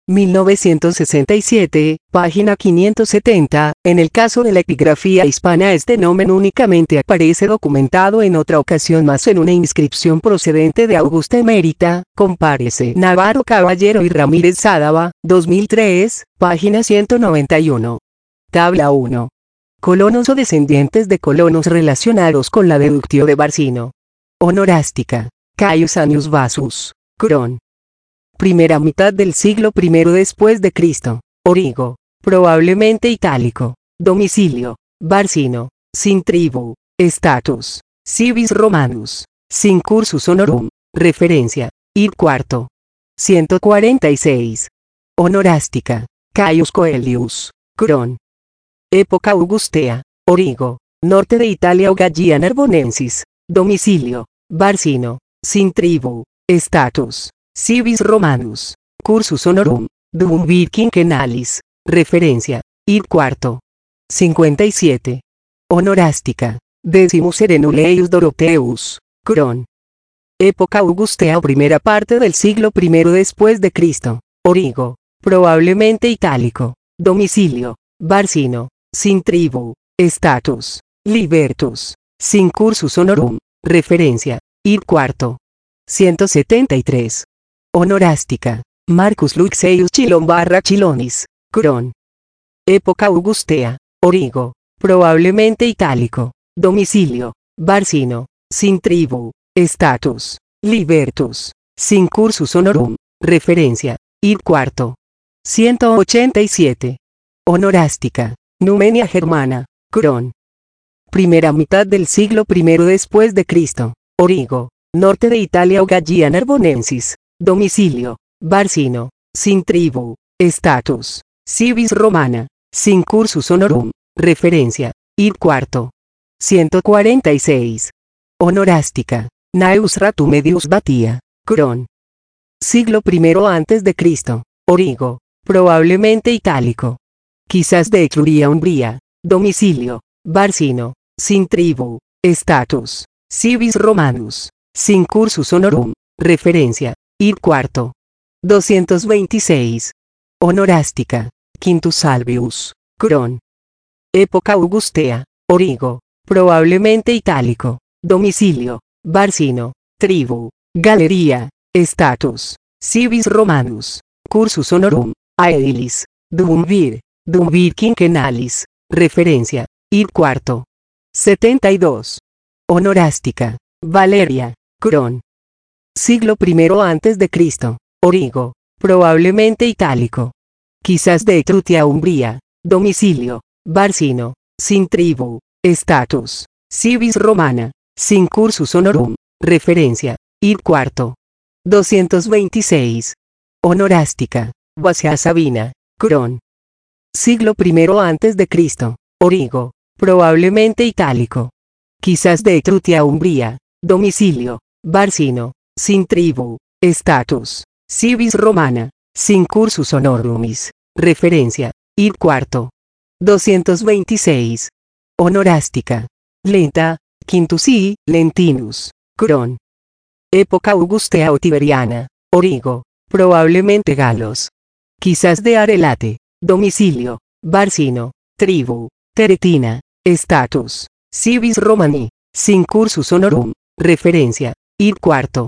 1967, página 570, en el caso de la epigrafía hispana este nomen únicamente aparece documentado en otra ocasión más en una inscripción procedente de Augusta Emérita, compárese Navarro Caballero y Ramírez Sádava, 2003, página 191. Tabla 1. Colonos o descendientes de colonos relacionados con la deductio de Barcino. Honorástica. Caius Annius Vasus. Cron. Primera mitad del siglo I después de Cristo. Origo. Probablemente itálico. Domicilio. Barcino. Sin tribu. Status. Civis Romanus. Sin cursus honorum. Referencia. Id IV. 146. Honorástica. Caius Coelius. Cron. Época augustea. Origo. norte de Italia o Gallia Narbonensis, domicilio, Barcino, sin tribu, status, civis Romanus, cursus honorum, dum vir quinquennalis, referencia, id cuarto. 57. Honorástica, decimus Serenuleius Dorotheus, Cron. Época augustea o primera parte del siglo I después de Cristo, Origo, probablemente itálico, domicilio, Barcino, sin tribu, status, libertus, sin cursus honorum, referencia, id cuarto. 173. Honorástica, Marcus Luxeius Chilon / Chilonis, Cron. Época augustea, Origo, probablemente itálico, domicilio, Barcino, sin tribu, status, libertus, sin cursus honorum, referencia, id cuarto. 187. Honorástica, Numenia Germana, Cron. Primera mitad del siglo I después de Cristo, Origo, norte de Italia o Gallia Narbonensis, domicilio, Barcino, sin tribu, status, civis Romana, sin cursus honorum, referencia, id cuarto. 146. Honorástica, Gnaeus Ratu Medius Batia, Cron. Siglo I antes de Cristo, Origo, probablemente itálico. Quizás de Etruria Umbría, domicilio, Barcino, sin tribu, status, civis Romanus, sin cursus honorum, referencia, id cuarto. 226. Honorástica, Quintus Salvius, Cron. Época augustea, Origo, probablemente itálico, domicilio, Barcino, tribu, galería, status, civis Romanus, cursus honorum, aedilis, dum vir quinquennalis, referencia, id cuarto. 72. Honorástica, Valeria, Cron. Siglo I antes de Cristo, Origo, probablemente itálico. Quizás de Etrutia Umbría, domicilio, Barcino, sin tribu, status, civis Romana, sin cursus honorum, referencia, id cuarto. 226. Honorástica, Basia Sabina, Cron. Siglo I antes de Cristo, Origo, probablemente itálico. Quizás de Etrutia Umbría, domicilio, Barcino, sin tribu, status, civis Romana, sin cursus honorumis, referencia, id cuarto. 226. Honorástica, Lenta, Quintus I. Lentinus, Cron. Época augustea o tiberiana, Origo, probablemente galos. Quizás de Arelate, domicilio, Barcino, tribu, Teretina, status, civis Romani, sin cursus honorum, referencia, id cuarto.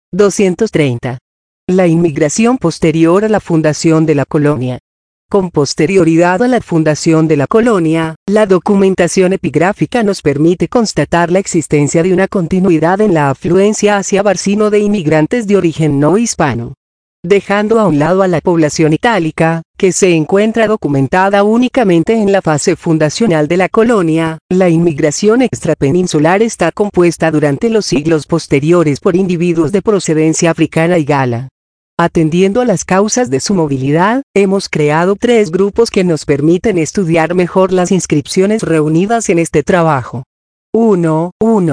230. La inmigración posterior a la fundación de la colonia. Con posterioridad a la fundación de la colonia, la documentación epigráfica nos permite constatar la existencia de una continuidad en la afluencia hacia Barcino de inmigrantes de origen no hispano. Dejando a un lado a la población itálica, que se encuentra documentada únicamente en la fase fundacional de la colonia, la inmigración extrapeninsular está compuesta durante los siglos posteriores por individuos de procedencia africana y gala. Atendiendo a las causas de su movilidad, hemos creado tres grupos que nos permiten estudiar mejor las inscripciones reunidas en este trabajo. 1.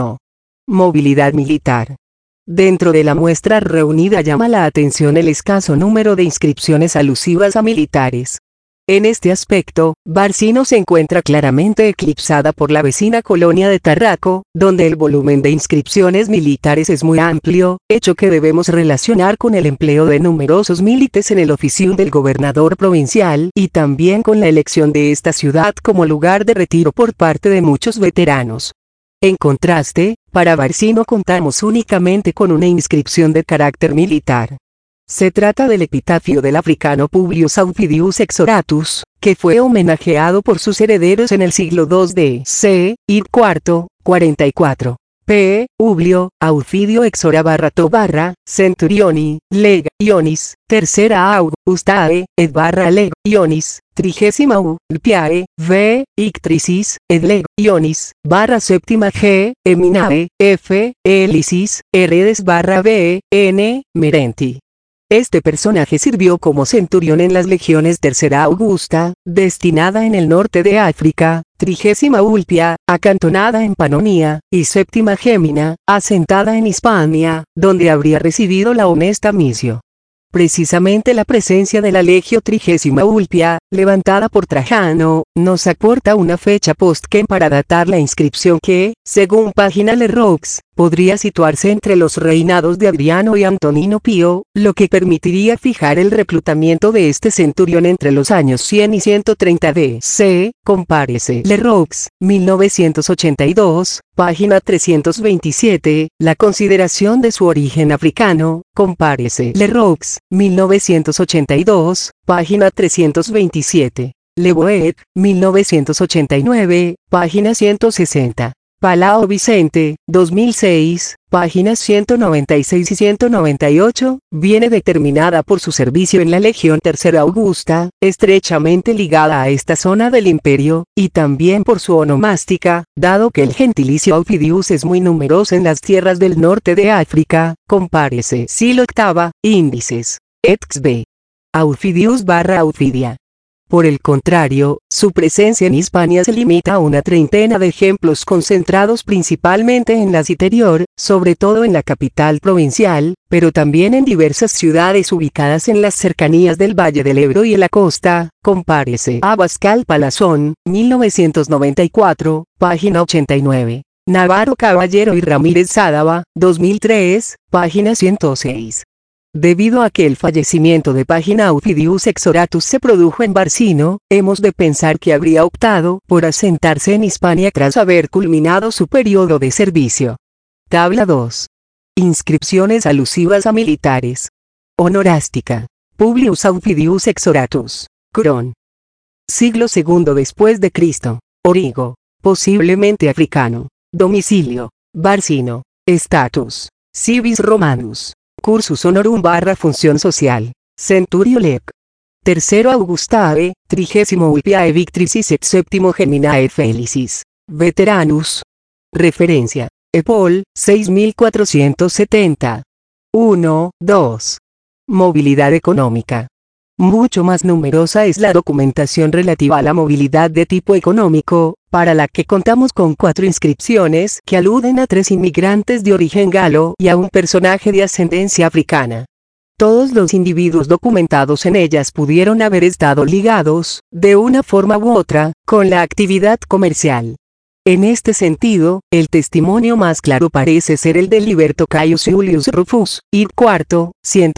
Movilidad militar. Dentro de la muestra reunida llama la atención el escaso número de inscripciones alusivas a militares. En este aspecto, Barcino se encuentra claramente eclipsada por la vecina colonia de Tarraco, donde el volumen de inscripciones militares es muy amplio, hecho que debemos relacionar con el empleo de numerosos milites en el oficium del gobernador provincial y también con la elección de esta ciudad como lugar de retiro por parte de muchos veteranos. En contraste, para Barcino contamos únicamente con una inscripción de carácter militar. Se trata del epitafio del africano Publius Aufidius Exoratus, que fue homenajeado por sus herederos en el siglo II d.C., id IV, 44. P. Publio, Aufidio Exora / Centurioni, Leg. Ionis, tercera Augustae, ed / Leg. Ionis, 30 Lpiae, V. Ictricis, ed Leg. Ionis, / séptima G. Eminae, F. Elisis, Heredes / B. N. Merenti. Este personaje sirvió como centurión en las legiones Tercera Augusta, destinada en el norte de África, 30ª Ulpia, acantonada en Panonia, y 7ª Gémina, asentada en Hispania, donde habría recibido la honesta misio. Precisamente la presencia de la Legio 30ª Ulpia, levantada por Trajano, nos aporta una fecha postquem para datar la inscripción que, según página Leroux, podría situarse entre los reinados de Adriano y Antonino Pío, lo que permitiría fijar el reclutamiento de este centurión entre los años 100 y 130 d.C., compárese Leroux, 1982, página 327, la consideración de su origen africano, compárese Leroux, 1982, página 327. Le Boet, 1989, página 160. Palao Vicente, 2006, páginas 196 y 198, viene determinada por su servicio en la Legión Tercera Augusta, estrechamente ligada a esta zona del imperio, y también por su onomástica, dado que el gentilicio Aufidius es muy numeroso en las tierras del norte de África, compárese Silo octava, índices, exb. Aufidius / Aufidia. Por el contrario, su presencia en Hispania se limita a una treintena de ejemplos concentrados principalmente en la Citerior, sobre todo en la capital provincial, pero también en diversas ciudades ubicadas en las cercanías del Valle del Ebro y en la costa, compárese Abascal Palazón, 1994, página 89. Navarro Caballero y Ramírez Sádava, 2003, página 106. Debido a que el fallecimiento de página Aufidius Exoratus se produjo en Barcino, hemos de pensar que habría optado por asentarse en Hispania tras haber culminado su periodo de servicio. Tabla 2. Inscripciones alusivas a militares. Honorástica. Publius Aufidius Exoratus. Cron. Siglo II después de Cristo. Origo. Posiblemente africano. Domicilio. Barcino. Status. Civis Romanus. Cursus honorum / función social. Centurio Lec. Tercero Augustae, 30º Ulpiae Victricis et 7º Geminae Felicis. Veteranus. Referencia. Epol, 6470. 1, 2. Movilidad económica. Mucho más numerosa es la documentación relativa a la movilidad de tipo económico, para la que contamos con 4 inscripciones que aluden a 3 inmigrantes de origen galo y a un personaje de ascendencia africana. Todos los individuos documentados en ellas pudieron haber estado ligados, de una forma u otra, con la actividad comercial. En este sentido, el testimonio más claro parece ser el de Liberto Caius Iulius Rufus, id IV,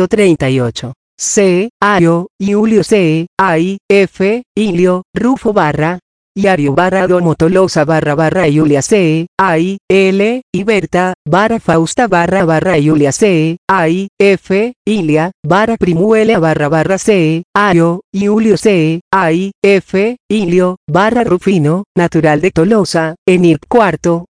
138. C. Ario, Iulio C. I. F. Ilio, Rufo / Iario / Domo Tolosa / Iulia C. I. L. Iberta, / Fausta / Iulia C. I. F. Ilia, / Primuelia / C. Ario, Iulio C. I. F. Ilio, / Rufino, natural de Tolosa, en Ir IV,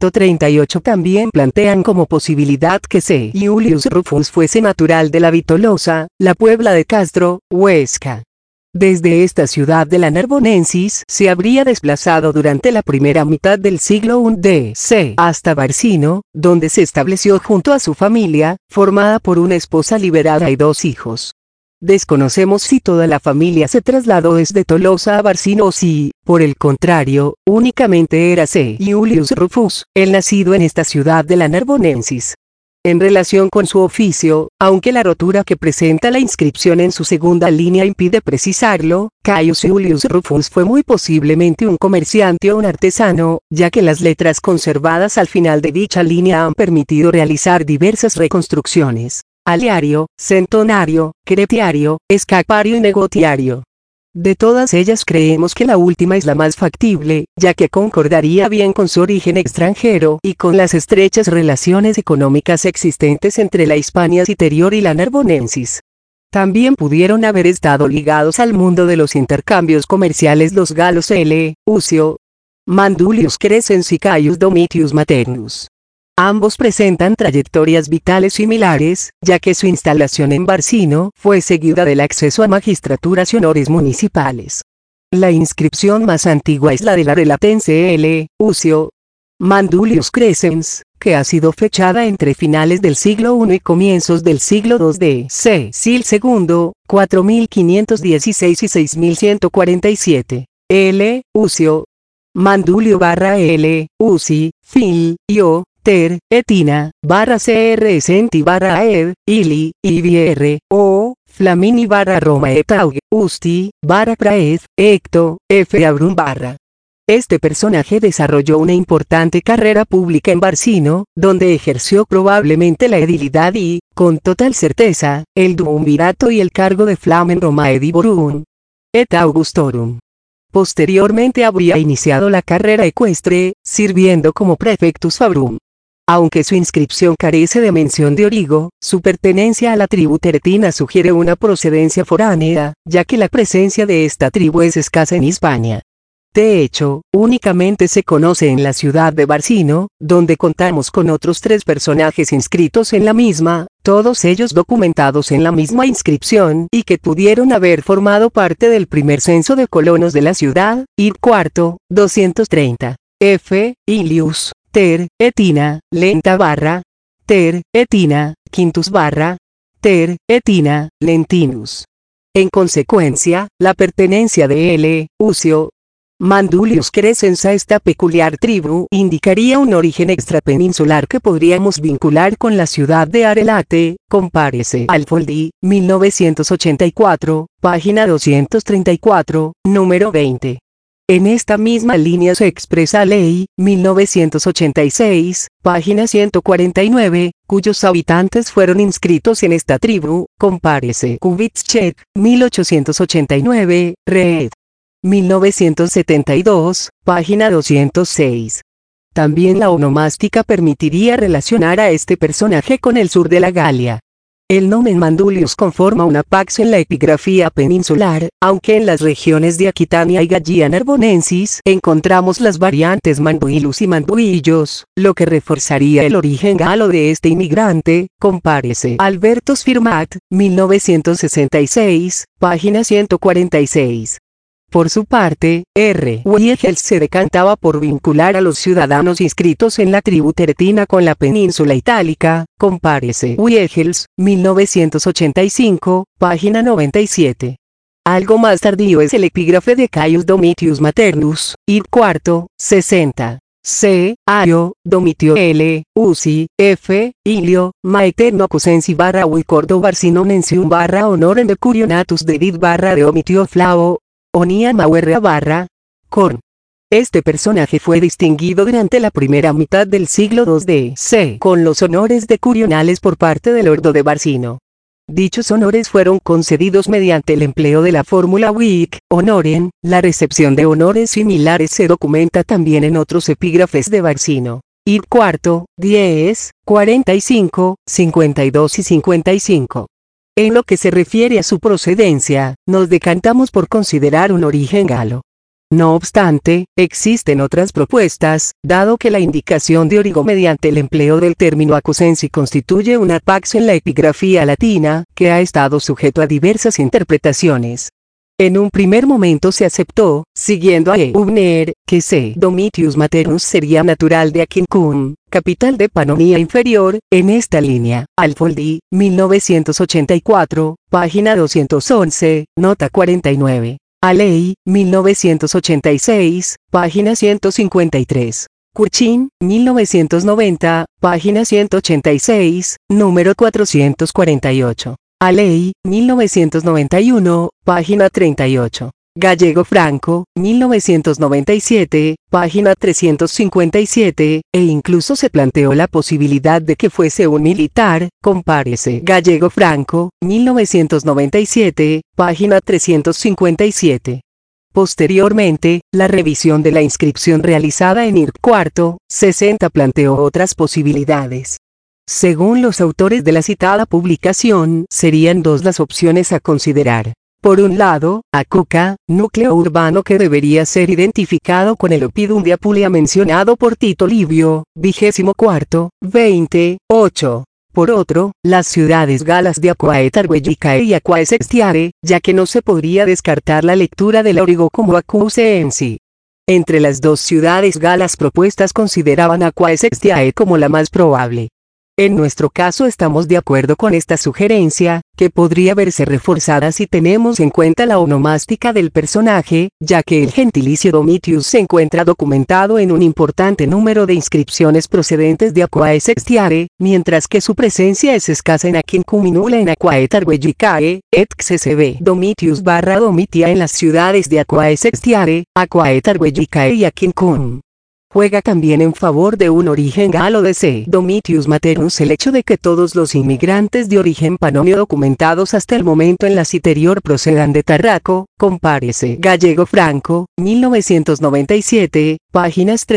138 también plantean como posibilidad que C. Iulius Rufus fuese natural de la Vitolosa, la Puebla de Castro, Huesca. Desde esta ciudad de la Narbonensis se habría desplazado durante la primera mitad del siglo I d.C. hasta Barcino, donde se estableció junto a su familia, formada por una esposa liberada y 2 hijos. Desconocemos si toda la familia se trasladó desde Tolosa a Barcino o si, por el contrario, únicamente era C. Iulius Rufus, el nacido en esta ciudad de la Narbonensis. En relación con su oficio, aunque la rotura que presenta la inscripción en su segunda línea impide precisarlo, Caius Iulius Rufus fue muy posiblemente un comerciante o un artesano, ya que las letras conservadas al final de dicha línea han permitido realizar diversas reconstrucciones: aleario, centonario, cretiario, escapario y negotiario. De todas ellas creemos que la última es la más factible, ya que concordaría bien con su origen extranjero y con las estrechas relaciones económicas existentes entre la Hispania Citerior y la Narbonensis. También pudieron haber estado ligados al mundo de los intercambios comerciales los galos L. Ucio, Mandulius Crescens y Caius Domitius Maternus. Ambos presentan trayectorias vitales similares, ya que su instalación en Barcino fue seguida del acceso a magistraturas y honores municipales. La inscripción más antigua es la de la relatense L. Ucio, Mandulius Crescens, que ha sido fechada entre finales del siglo I y comienzos del siglo II de Cecil II, 4516 y 6147. L. Ucio. Mandulio barra L. Uci, Fil, Io, Ter, Etina, barra CR Senti barra Aed, Ili, Ivier, O, Flamini barra Roma et Aug, Usti, barra Praed, Ecto, F. Abrum barra. Este personaje desarrolló una importante carrera pública en Barcino, donde ejerció probablemente la edilidad y, con total certeza, el duumvirato y el cargo de Flamen Romae Divorum et Augustorum. Posteriormente habría iniciado la carrera ecuestre, sirviendo como prefectus fabrum. Aunque su inscripción carece de mención de Origo, su pertenencia a la tribu teretina sugiere una procedencia foránea, ya que la presencia de esta tribu es escasa en Hispania. De hecho, únicamente se conoce en la ciudad de Barcino, donde contamos con otros 3 personajes inscritos en la misma, todos ellos documentados en la misma inscripción y que pudieron haber formado parte del primer censo de colonos de la ciudad, id IV, 230. F. Ilius, Ter, Etina, Lenta barra. Ter, Etina, Quintus barra. Ter, Etina, Lentinus. En consecuencia, la pertenencia de L. Ucio Mandulius Crescens a esta peculiar tribu indicaría un origen extrapeninsular que podríamos vincular con la ciudad de Arelate, compárese Alfoldi, 1984, página 234, número 20. En esta misma línea se expresa Ley, 1986, página 149, cuyos habitantes fueron inscritos en esta tribu, compárese Kubitschek, 1889, Red. 1972, página 206. También la onomástica permitiría relacionar a este personaje con el sur de la Galia. El nomen Mandulius conforma una pax en la epigrafía peninsular, aunque en las regiones de Aquitania y Gallia Narbonensis encontramos las variantes Manduilus y Manduillos, lo que reforzaría el origen galo de este inmigrante, compárese Albertus Firmat, 1966, página 146. Por su parte, R. Wiegels se decantaba por vincular a los ciudadanos inscritos en la tribu teretina con la península itálica, compárese Wiegels, 1985, página 97. Algo más tardío es el epígrafe de Caius Domitius Maternus, id IV, 60. C. Aio, Domitio L. Uci, F. Ilio, Maeterno Cosensi barra Wicordo Barcino Nencium barra Honorem de Curionatus Dedit barra de Omitio Flavo, Onia Mauerrea barra Corn. Este personaje fue distinguido durante la primera mitad del siglo II de C con los honores de curionales por parte del Ordo de Barcino. Dichos honores fueron concedidos mediante el empleo de la fórmula Wic Honorem. La recepción de honores similares se documenta también en otros epígrafes de Barcino. Id IV, 10, 45, 52 y 55. En lo que se refiere a su procedencia, nos decantamos por considerar un origen galo. No obstante, existen otras propuestas, dado que la indicación de Origo mediante el empleo del término acusensi constituye una pax en la epigrafía latina, que ha estado sujeto a diversas interpretaciones. En un primer momento se aceptó, siguiendo a Eubner, que C. Domitius Maternus sería natural de Aquincum, capital de Panonia Inferior, en esta línea. Alfoldi, 1984, página 211, nota 49. Alei, 1986, página 153. Curchin, 1990, página 186, número 448. Alei, 1991, página 38. Gallego Franco, 1997, página 357, e incluso se planteó la posibilidad de que fuese un militar, compárese Gallego Franco, 1997, página 357. Posteriormente, la revisión de la inscripción realizada en IRC IV, 60 planteó otras posibilidades. Según los autores de la citada publicación, serían 2 las opciones a considerar. Por un lado, Acuca, núcleo urbano que debería ser identificado con el Oppidum de Apulia mencionado por Tito Livio, 24, 20, 8. Por otro, las ciudades galas de Aquae Targuellicae y Aquae Sextiare, ya que no se podría descartar la lectura del Origo como Acusensi. Entre las dos ciudades galas propuestas consideraban Aquae Sextiae como la más probable. En nuestro caso estamos de acuerdo con esta sugerencia, que podría verse reforzada si tenemos en cuenta la onomástica del personaje, ya que el gentilicio Domitius se encuentra documentado en un importante número de inscripciones procedentes de Aquae Sextiae, mientras que su presencia es escasa en Aquincum y nula en Aquae Targuellicae, et XSB Domitius / Domitia en las ciudades de Aquae Sextiae, Aquae Targuellicae y Aquincum. Juega también en favor de un origen galo de C. Domitius Maternus el hecho de que todos los inmigrantes de origen panonio documentados hasta el momento en la citerior procedan de Tarraco, compárese Gallego Franco, 1997, páginas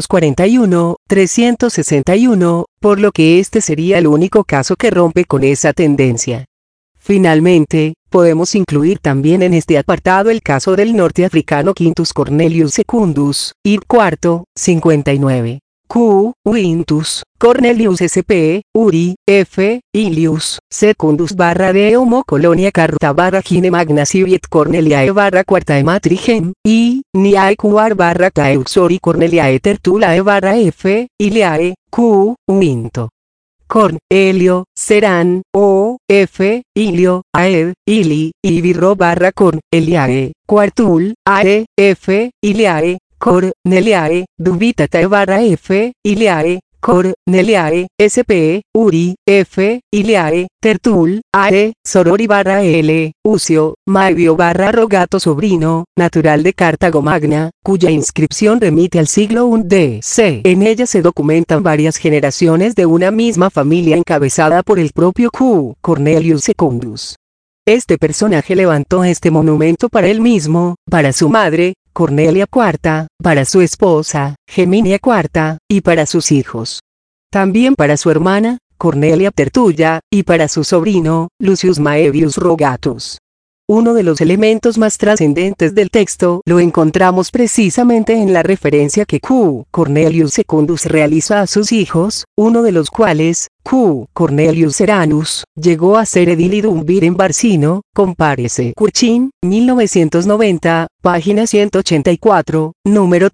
341-361, por lo que este sería el único caso que rompe con esa tendencia. Finalmente, podemos incluir también en este apartado el caso del norteafricano Quintus Cornelius Secundus, id IV, 59. Q. Quintus Cornelius SP, Uri, F. Ilius, Secundus / de Homo Colonia Carta / Gine Magna Civiet Corneliae / Quartae Matrigem, I. Niae Cuar / Tauxori Corneliae Tertulae / F. Iliae, Q. Quinto. Cornelio, Serán, O, F, Ilio, Aed, Ili, Ibirro / Corneliae, Quartul, Ae, F, Iliae, Corneliae, Dubitatae / F, Iliae, Corneliae, SP, Uri, F, Iliae, Tertul, Ae, Sorori / L, Ucio, Maevio / Rogato sobrino, natural de Cartago Magna, cuya inscripción remite al siglo I d.C. En ella se documentan varias generaciones de una misma familia encabezada por el propio Q. Cornelius Secundus. Este personaje levantó este monumento para él mismo, para su madre, Cornelia IV, para su esposa, Geminia IV, y para sus hijos. También para su hermana, Cornelia Tertulla, y para su sobrino, Lucius Maevius Rogatus. Uno de los elementos más trascendentes del texto lo encontramos precisamente en la referencia que Q. Cornelius Secundus realiza a sus hijos, uno de los cuales, Q. Cornelius Serranus, llegó a ser edil idum vir en Barcino, compárese Curchin, 1990, página 184, número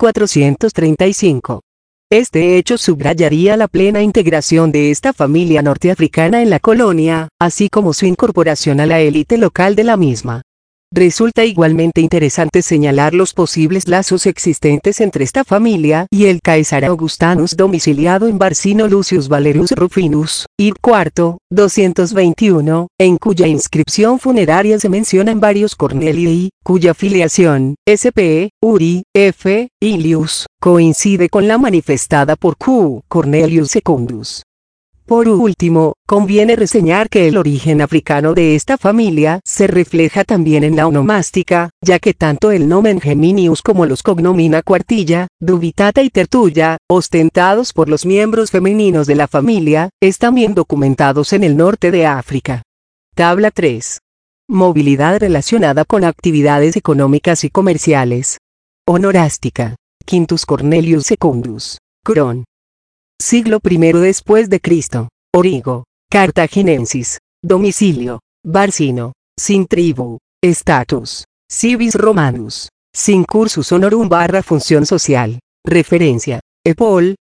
435. Este hecho subrayaría la plena integración de esta familia norteafricana en la colonia, así como su incorporación a la élite local de la misma. Resulta igualmente interesante señalar los posibles lazos existentes entre esta familia y el Caesar Augustanus domiciliado en Barcino Lucius Valerius Rufinus, id IV, 221, en cuya inscripción funeraria se mencionan varios Cornelii, cuya filiación, SP, Uri, F, Ilius, coincide con la manifestada por Q. Cornelius Secundus. Por último, conviene reseñar que el origen africano de esta familia se refleja también en la onomástica, ya que tanto el nomen Geminius como los cognomina Quartilla, Dubitata y Tertulla, ostentados por los miembros femeninos de la familia, están bien documentados en el norte de África. Tabla 3. Movilidad relacionada con actividades económicas y comerciales. Honorástica. Quintus Cornelius Secundus. Cron. Siglo I después de Cristo. Origo. Cartaginensis. Domicilio. Barcino. Sin tribu. Status. Civis Romanus. Sin cursus honorum / función social. Referencia. Epol.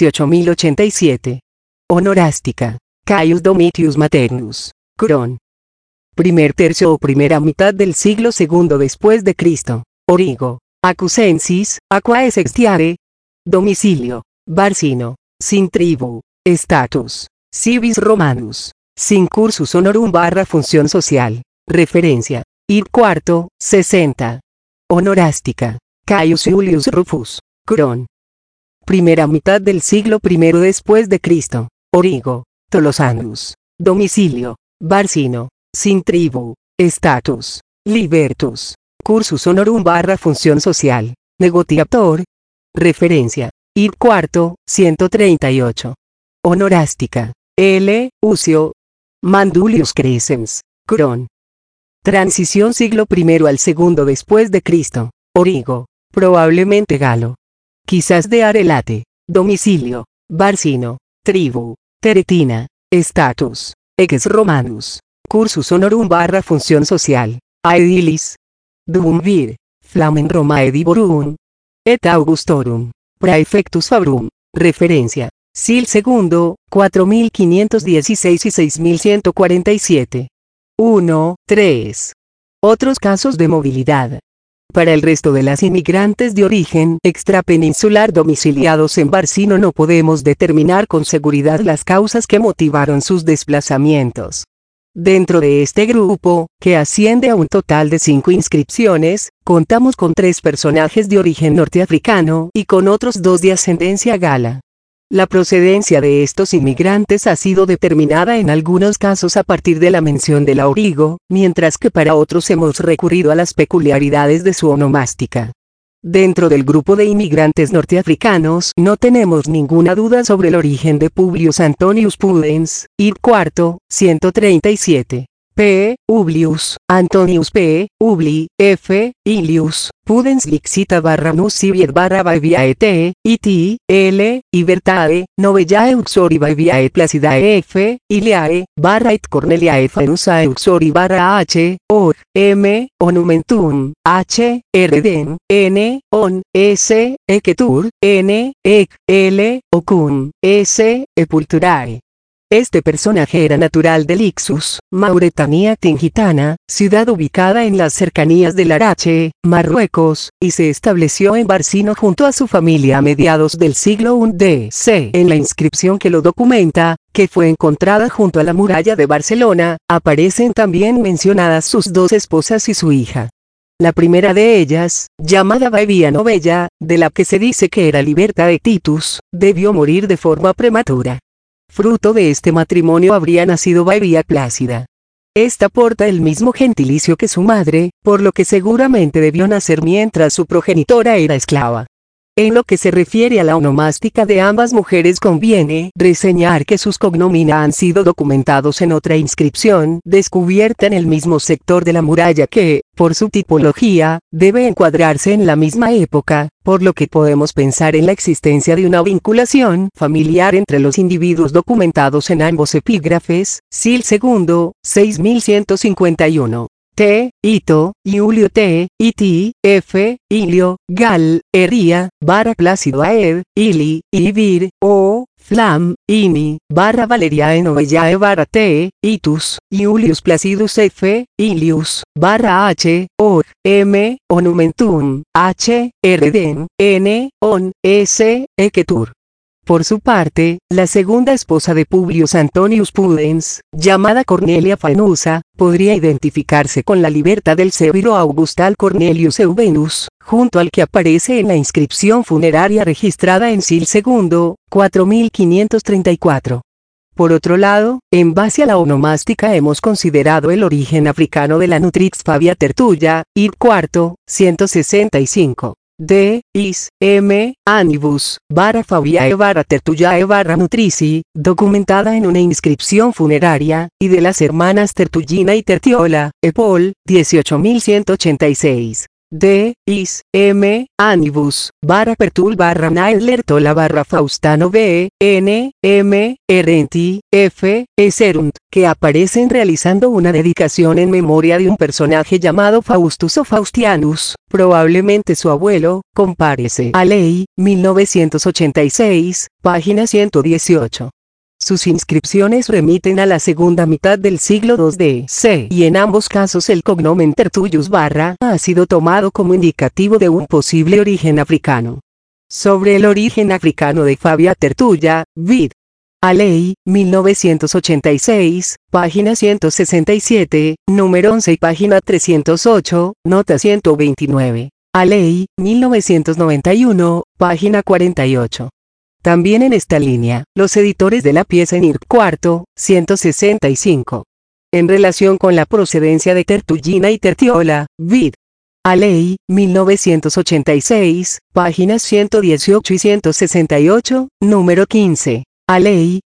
18087. Honorástica. Caius Domitius Maternus. Cron. Primer tercio o primera mitad del siglo II después de Cristo. Origo. Acusensis. Aquae Sextiae. Domicilio. Barcino. Sin tribu. Status. Civis Romanus. Sin cursus honorum / función social. Referencia. Id IV, 60. Honorástica. Caius Iulius Rufus. Cron. Primera mitad del siglo I después de Cristo. Origo. Tolosanus. Domicilio. Barcino. Sin tribu. Status. Libertus. Cursus honorum / función social. Negotiator. Referencia. Id IV, 138. Honorástica. L. Ucio. Mandulius Crescens. Cron. Transición siglo I al II después de Cristo. Origo. Probablemente galo. Quizás de Arelate. Domicilio. Barcino. Tribu. Teretina. Status. Ex Romanus. Cursus honorum / función social. Aedilis. Dum vir. Flamen Roma ediborum. et Augustorum, praefectus fabrum, referencia, Sil II, 4516 y 6147. 1. 3. Otros casos de movilidad. Para el resto de las inmigrantes de origen extrapeninsular domiciliados en Barcino no podemos determinar con seguridad las causas que motivaron sus desplazamientos. Dentro de este grupo, que asciende a un total de 5 inscripciones, contamos con 3 personajes de origen norteafricano y con otros 2 de ascendencia gala. La procedencia de estos inmigrantes ha sido determinada en algunos casos a partir de la mención del aurigo, mientras que para otros hemos recurrido a las peculiaridades de su onomástica. Dentro del grupo de inmigrantes norteafricanos no tenemos ninguna duda sobre el origen de Publius Antonius Pudens, id IV, 137. P. Publius, Antonius P. Publi, F. Ilius, Pudens Lixita barra Nusiviet barra Baeviae Iti, L. Ibertae, Novellae Uxori Baeviae Placidae F. Iliae, barra It Corneliae Fanusae Uxori barra H. Or, M. Onumentum, H. Rden, N. On, S. Equetur, N. Ec, L. Ocun, S. Epulturae. Este personaje era natural de Lixus, Mauretania Tingitana, ciudad ubicada en las cercanías de Larache, Marruecos, y se estableció en Barcino junto a su familia a mediados del siglo I d.C. En la inscripción que lo documenta, que fue encontrada junto a la muralla de Barcelona, aparecen también mencionadas sus 2 esposas y su hija. La primera de ellas, llamada Baevia Novella, de la que se dice que era liberta de Titus, debió morir de forma prematura. Fruto de este matrimonio habría nacido Baevia Plácida. Esta porta el mismo gentilicio que su madre, por lo que seguramente debió nacer mientras su progenitora era esclava. En lo que se refiere a la onomástica de ambas mujeres conviene reseñar que sus cognomina han sido documentados en otra inscripción descubierta en el mismo sector de la muralla que, por su tipología, debe encuadrarse en la misma época, por lo que podemos pensar en la existencia de una vinculación familiar entre los individuos documentados en ambos epígrafes. Sil II, 6151. T. Ito, Iulio T. Iti, F. Ilio, Gal, Eria, barra Plácido Aed, Ili, Ibir, O. Flam, Ini, barra Valeriae Novellae barra T. Itus, Iulius Placidus F. Ilius, barra H. Or, M. Onumentum, H. Rden, N. On, S. Equetur. Por su parte, la segunda esposa de Publius Antonius Pudens, llamada Cornelia Fanusa, podría identificarse con la libertad del Severo Augustal Cornelius Eubenus, junto al que aparece en la inscripción funeraria registrada en Sil II, 4534. Por otro lado, en base a la onomástica hemos considerado el origen africano de la Nutrix Fabia Tertulla, id IV, 165. D. Is, M. Anibus, barra Fabiae barra Tertullae barra Nutrici, documentada en una inscripción funeraria, y de las hermanas Tertullina y Tertiola, Epol, 18186. D. Is, M. Anibus, barra Pertul barra Naedlertola barra Faustano B. N. M. Erenti, F. Eserunt, que aparecen realizando una dedicación en memoria de un personaje llamado Faustus o Faustianus, probablemente su abuelo. Compárese a Ley, 1986, página 118. Sus inscripciones remiten a la segunda mitad del siglo II d.C. y en ambos casos el cognomen Tertullus barra ha sido tomado como indicativo de un posible origen africano. Sobre el origen africano de Fabia Tertulla, vid. A Ley, 1986, página 167, número 11 y página 308, nota 129. A Ley, 1991, página 48. También en esta línea, los editores de la pieza en IR IV, 165. En relación con la procedencia de Tertullina y Tertiola, vid. A Ley, 1986, páginas 118 y 168, número 15. A Ley,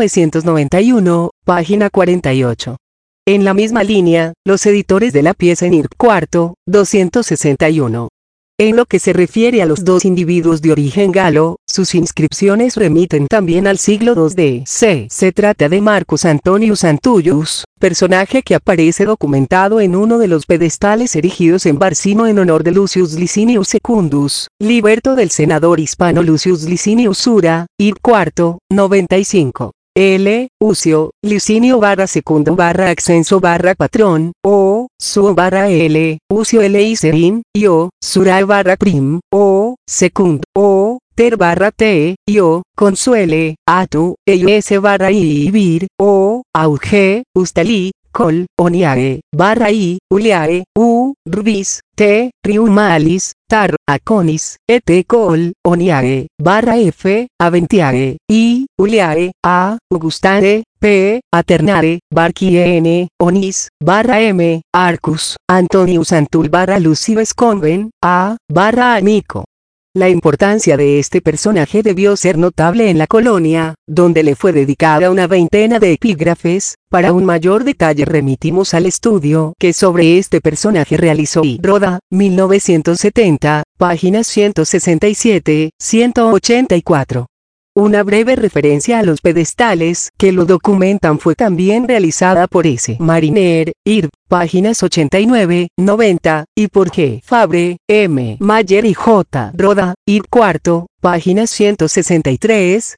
1991, página 48. En la misma línea, los editores de la pieza en IR IV, 261. En lo que se refiere a los 2 individuos de origen galo, Sus inscripciones remiten también al siglo II d.C. Se trata de Marcus Antonius Antullius, personaje que aparece documentado en uno de los pedestales erigidos en Barcino en honor de Lucius Licinius Secundus, liberto del senador hispano Lucius Licinius Sura, id IV, 95. L. Ucio, Licinio /Secundo /Accenso /Patrón, O, Suo /L, Ucio L. Iserin, Io, Surae /Prim, O, Secundo, O, Ter /T, Io, Consuele, Atu, ES /Ibir, O, Auge, Ustali, Col, Oniae, I, Uliae, U, Rubis, T, Riumalis, Tar, Aconis, Et Col, Oniae, F, Aventiae, I, Uliae, A, Augustare, P, Aternare, Barquiene, Onis, M, Arcus, Antonius Antul Lucives Conven, A, Amico. La importancia de este personaje debió ser notable en la colonia, donde le fue dedicada una veintena de epígrafes. Para un mayor detalle remitimos al estudio que sobre este personaje realizó I. Roda, 1970, páginas 167, 184. Una breve referencia a los pedestales que lo documentan fue también realizada por S. Mariner, IRB, páginas 89, 90, y por G. Fabre, M. Mayer y J. Roda, IRB IV, páginas 163,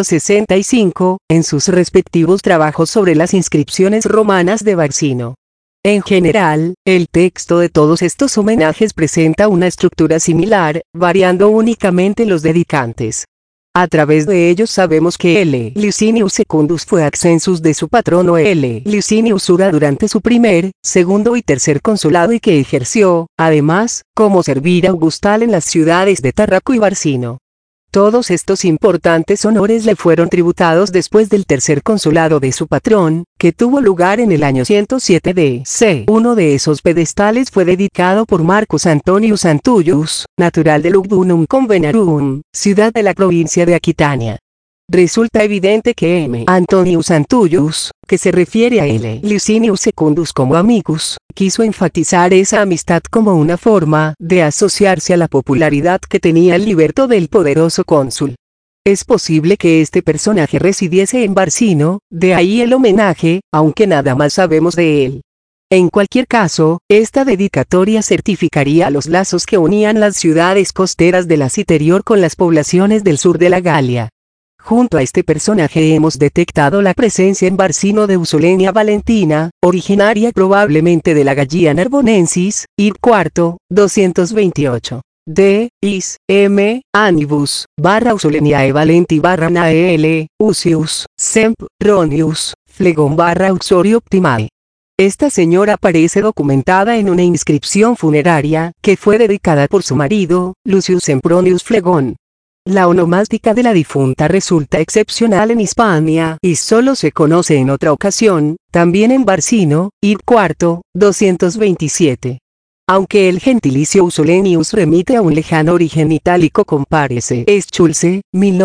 165, en sus respectivos trabajos sobre las inscripciones romanas de Barcino. En general, el texto de todos estos homenajes presenta una estructura similar, variando únicamente los dedicantes. A través de ellos sabemos que L. Licinius Secundus fue Accensus de su patrono L. Licinius Sura durante su primer, segundo y tercer consulado y que ejerció, además, como servir augustal en las ciudades de Tarraco y Barcino. Todos estos importantes honores le fueron tributados después del tercer consulado de su patrón, que tuvo lugar en el año 107 d.C. Uno de esos pedestales fue dedicado por Marcus Antonius Antullius, natural de Lugdunum Convenarum, ciudad de la provincia de Aquitania. Resulta evidente que M. Antonius Antullius, que se refiere a L. Licinius Secundus como amicus, quiso enfatizar esa amistad como una forma de asociarse a la popularidad que tenía el liberto del poderoso cónsul. Es posible que este personaje residiese en Barcino, de ahí el homenaje, aunque nada más sabemos de él. En cualquier caso, esta dedicatoria certificaría los lazos que unían las ciudades costeras de la Citerior con las poblaciones del sur de la Galia. Junto a este personaje hemos detectado la presencia en Barcino de Usolenia Valentina, originaria probablemente de la Gallia Narbonensis, id IV, 228. D. Is, M. Anibus, Usoleniae Valenti Nael, Usius, Semp, Ronius, Flegon Uxorio Optimae. Esta señora aparece documentada en una inscripción funeraria, que fue dedicada por su marido, Lucius Sempronius Flegon. La onomástica de la difunta resulta excepcional en Hispania y solo se conoce en otra ocasión, también en Barcino, id IV, 227. Aunque el gentilicio Usolenius remite a un lejano origen itálico, compárese Schulze,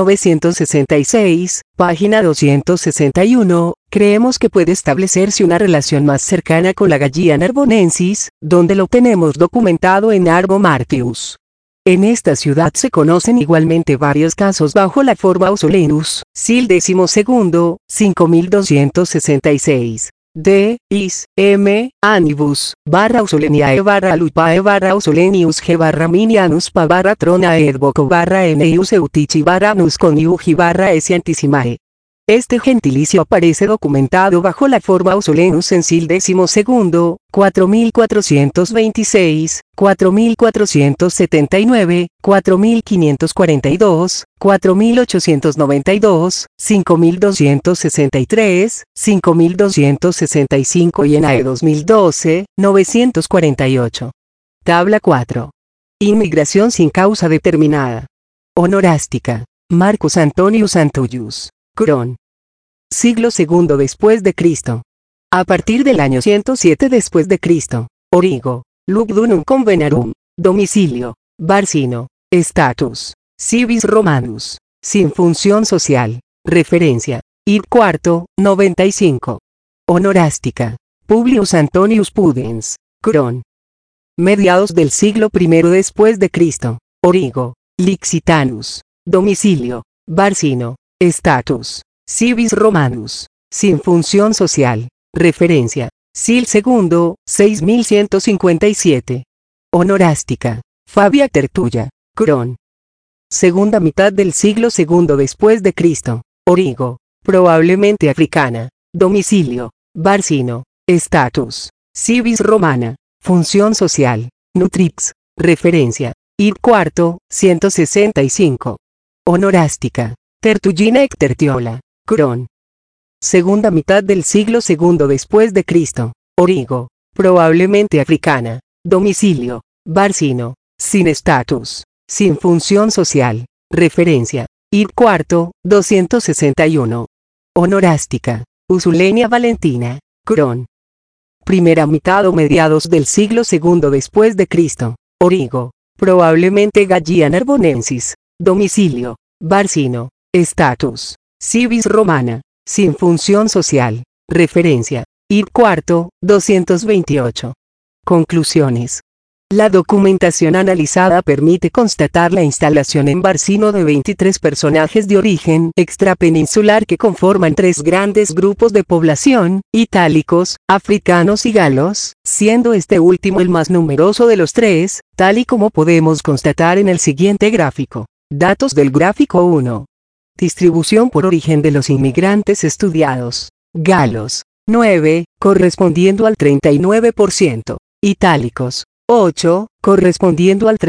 1966, página 261, creemos que puede establecerse una relación más cercana con la Gallia Narbonensis, donde lo tenemos documentado en Arbo Martius. En esta ciudad se conocen igualmente varios casos bajo la forma Usolenus, Sil XII, 5266. D. Is, M. Anibus, Usoleniae Lupae Usolenius G Minianus Pa Trona Edboco Eneius Eutici Nus Coniugi Esiantisimae. Este gentilicio aparece documentado bajo la forma Usolenus en Sil XII, 4426, 4479, 4542, 4892, 5263, 5265 y en AE 2012, 948. Tabla 4. Inmigración sin causa determinada. Honorástica. Marcus Antonius Antullius. Cron. Siglo II después de Cristo. A partir del año 107 después de Cristo. Origo. Lugdunum Convenarum. Domicilio. Barcino. Status. Civis Romanus. Sin función social. Referencia. Id IV, 95. Honorástica. Publius Antonius Pudens. Cron. Mediados del siglo I después de Cristo. Origo. Lixitanus. domicilio, Barcino, estatus, civis Romanus, sin función social, referencia, Sil II, 6157. Honorástica, Fabia Tertulla, Cron. Segunda mitad del siglo II después de Cristo, Origo, probablemente africana, domicilio, Barcino, estatus, civis romana, función social, Nutrix, referencia, Id IV, 165. Honorástica, Tertullina Ectertiola, Cron. Segunda mitad del siglo II después de Cristo, Origo, probablemente africana, domicilio, Barcino, sin estatus, sin función social, referencia, Id IV, 261. Honorástica, Usulenia Valentina, Cron. Primera mitad o mediados del siglo II después de Cristo, Origo, probablemente Gallia Narbonensis, domicilio, Barcino, estatus, civis romana, sin función social, referencia, Id IV, 228. Conclusiones. La documentación analizada permite constatar la instalación en Barcino de 23 personajes de origen extrapeninsular que conforman tres grandes grupos de población, itálicos, africanos y galos, siendo este último el más numeroso de los tres, tal y como podemos constatar en el siguiente gráfico. Datos del gráfico 1. Distribución por origen de los inmigrantes estudiados. Galos, 9, correspondiendo al 39%. Itálicos, 8, correspondiendo al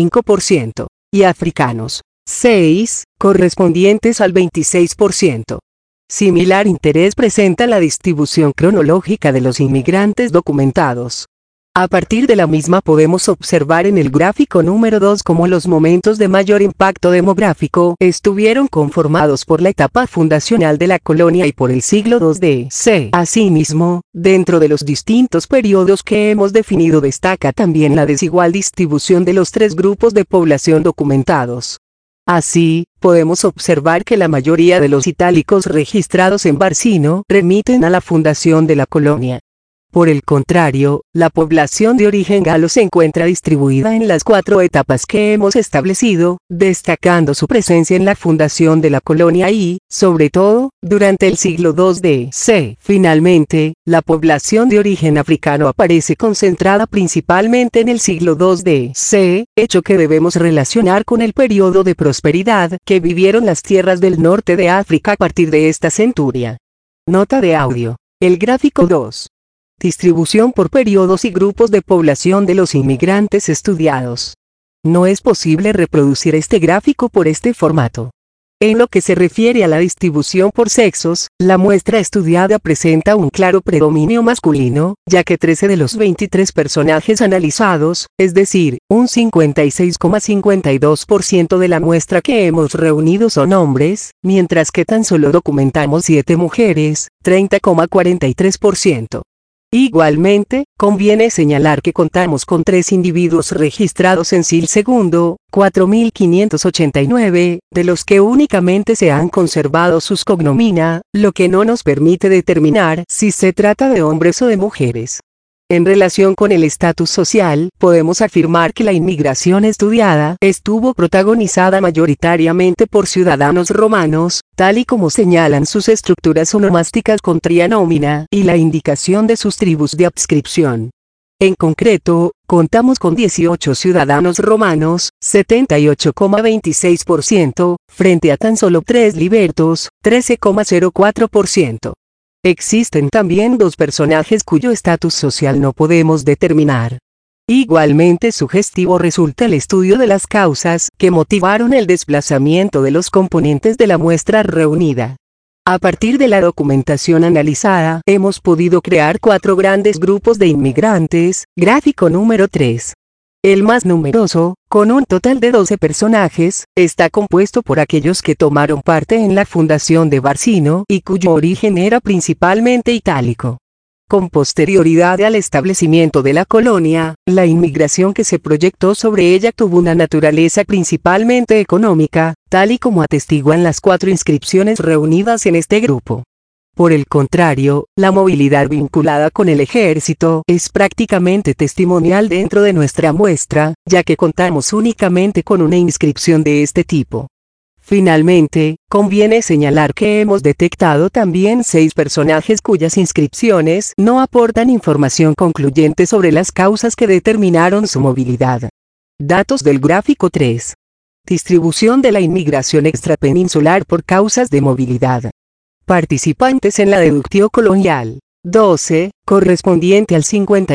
35%. Y africanos, 6, correspondientes al 26%. Similar interés presenta la distribución cronológica de los inmigrantes documentados. A partir de la misma podemos observar en el gráfico número 2 cómo los momentos de mayor impacto demográfico estuvieron conformados por la etapa fundacional de la colonia y por el siglo II d.C. Asimismo, dentro de los distintos periodos que hemos definido destaca también la desigual distribución de los tres grupos de población documentados. Así, podemos observar que la mayoría de los itálicos registrados en Barcino remiten a la fundación de la colonia. Por el contrario, la población de origen galo se encuentra distribuida en las cuatro etapas que hemos establecido, destacando su presencia en la fundación de la colonia y, sobre todo, durante el siglo II d.C. Finalmente, la población de origen africano aparece concentrada principalmente en el siglo II d.C., hecho que debemos relacionar con el periodo de prosperidad que vivieron las tierras del norte de África a partir de esta centuria. Nota de audio. El gráfico 2. Distribución por periodos y grupos de población de los inmigrantes estudiados. No es posible reproducir este gráfico por este formato. En lo que se refiere a la distribución por sexos, la muestra estudiada presenta un claro predominio masculino, ya que 13 de los 23 personajes analizados, es decir, un 56,52% de la muestra que hemos reunido son hombres, mientras que tan solo documentamos 7 mujeres, 30,43%. Igualmente, conviene señalar que contamos con 3 individuos registrados en Sil II, 4589, de los que únicamente se han conservado sus cognomina, lo que no nos permite determinar si se trata de hombres o de mujeres. En relación con el estatus social, podemos afirmar que la inmigración estudiada estuvo protagonizada mayoritariamente por ciudadanos romanos, tal y como señalan sus estructuras onomásticas con trianómina y la indicación de sus tribus de adscripción. En concreto, contamos con 18 ciudadanos romanos, 78,26%, frente a tan solo 3 libertos, 13,04%. Existen también 2 personajes cuyo estatus social no podemos determinar. Igualmente sugestivo resulta el estudio de las causas que motivaron el desplazamiento de los componentes de la muestra reunida. A partir de la documentación analizada, hemos podido crear 4 grandes grupos de inmigrantes, gráfico número 3. El más numeroso, con un total de 12 personajes, está compuesto por aquellos que tomaron parte en la fundación de Barcino y cuyo origen era principalmente itálico. Con posterioridad al establecimiento de la colonia, la inmigración que se proyectó sobre ella tuvo una naturaleza principalmente económica, tal y como atestiguan las 4 inscripciones reunidas en este grupo. Por el contrario, la movilidad vinculada con el ejército es prácticamente testimonial dentro de nuestra muestra, ya que contamos únicamente con una inscripción de este tipo. Finalmente, conviene señalar que hemos detectado también 6 personajes cuyas inscripciones no aportan información concluyente sobre las causas que determinaron su movilidad. Datos del gráfico 3. Distribución de la inmigración extrapeninsular por causas de movilidad. Participantes en la deductio colonial, 12, correspondiente al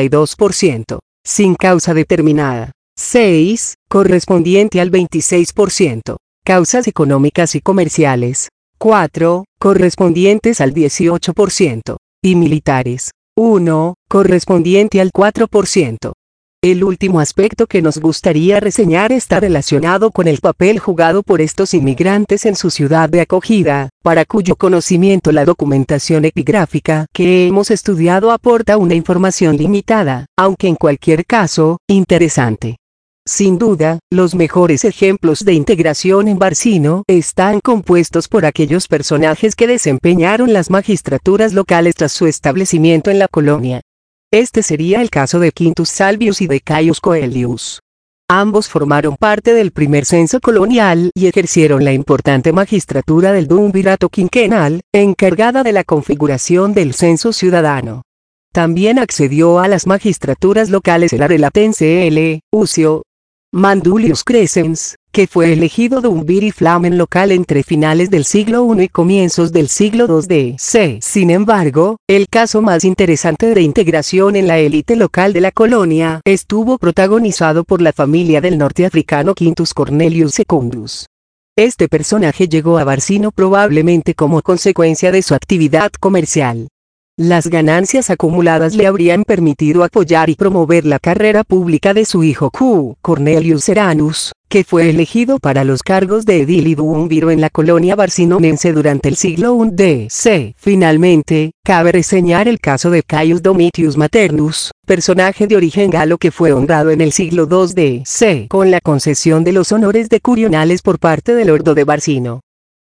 52%, sin causa determinada, 6, correspondiente al 26%. Causas económicas y comerciales, 4, correspondientes al 18%, y militares, 1, correspondiente al 4%. El último aspecto que nos gustaría reseñar está relacionado con el papel jugado por estos inmigrantes en su ciudad de acogida, para cuyo conocimiento la documentación epigráfica que hemos estudiado aporta una información limitada, aunque en cualquier caso, interesante. Sin duda, los mejores ejemplos de integración en Barcino están compuestos por aquellos personajes que desempeñaron las magistraturas locales tras su establecimiento en la colonia. Este sería el caso de Quintus Salvius y de Caius Coelius. Ambos formaron parte del primer censo colonial y ejercieron la importante magistratura del Duumvirato quinquenal, encargada de la configuración del censo ciudadano. También accedió a las magistraturas locales el arelatense L. Ucio Mandulius Crescens, que fue elegido Duumviri Flamen local entre finales del siglo I y comienzos del siglo II d.C. Sin embargo, el caso más interesante de integración en la élite local de la colonia estuvo protagonizado por la familia del norteafricano Quintus Cornelius Secundus. Este personaje llegó a Barcino probablemente como consecuencia de su actividad comercial. Las ganancias acumuladas le habrían permitido apoyar y promover la carrera pública de su hijo Q. Cornelius Serranus, que fue elegido para los cargos de edil y duumviro en la colonia barcinonense durante el siglo I d.C. Finalmente, cabe reseñar el caso de Caius Domitius Maternus, personaje de origen galo que fue honrado en el siglo II d.C. con la concesión de los honores decurionales por parte del Ordo de Barcino.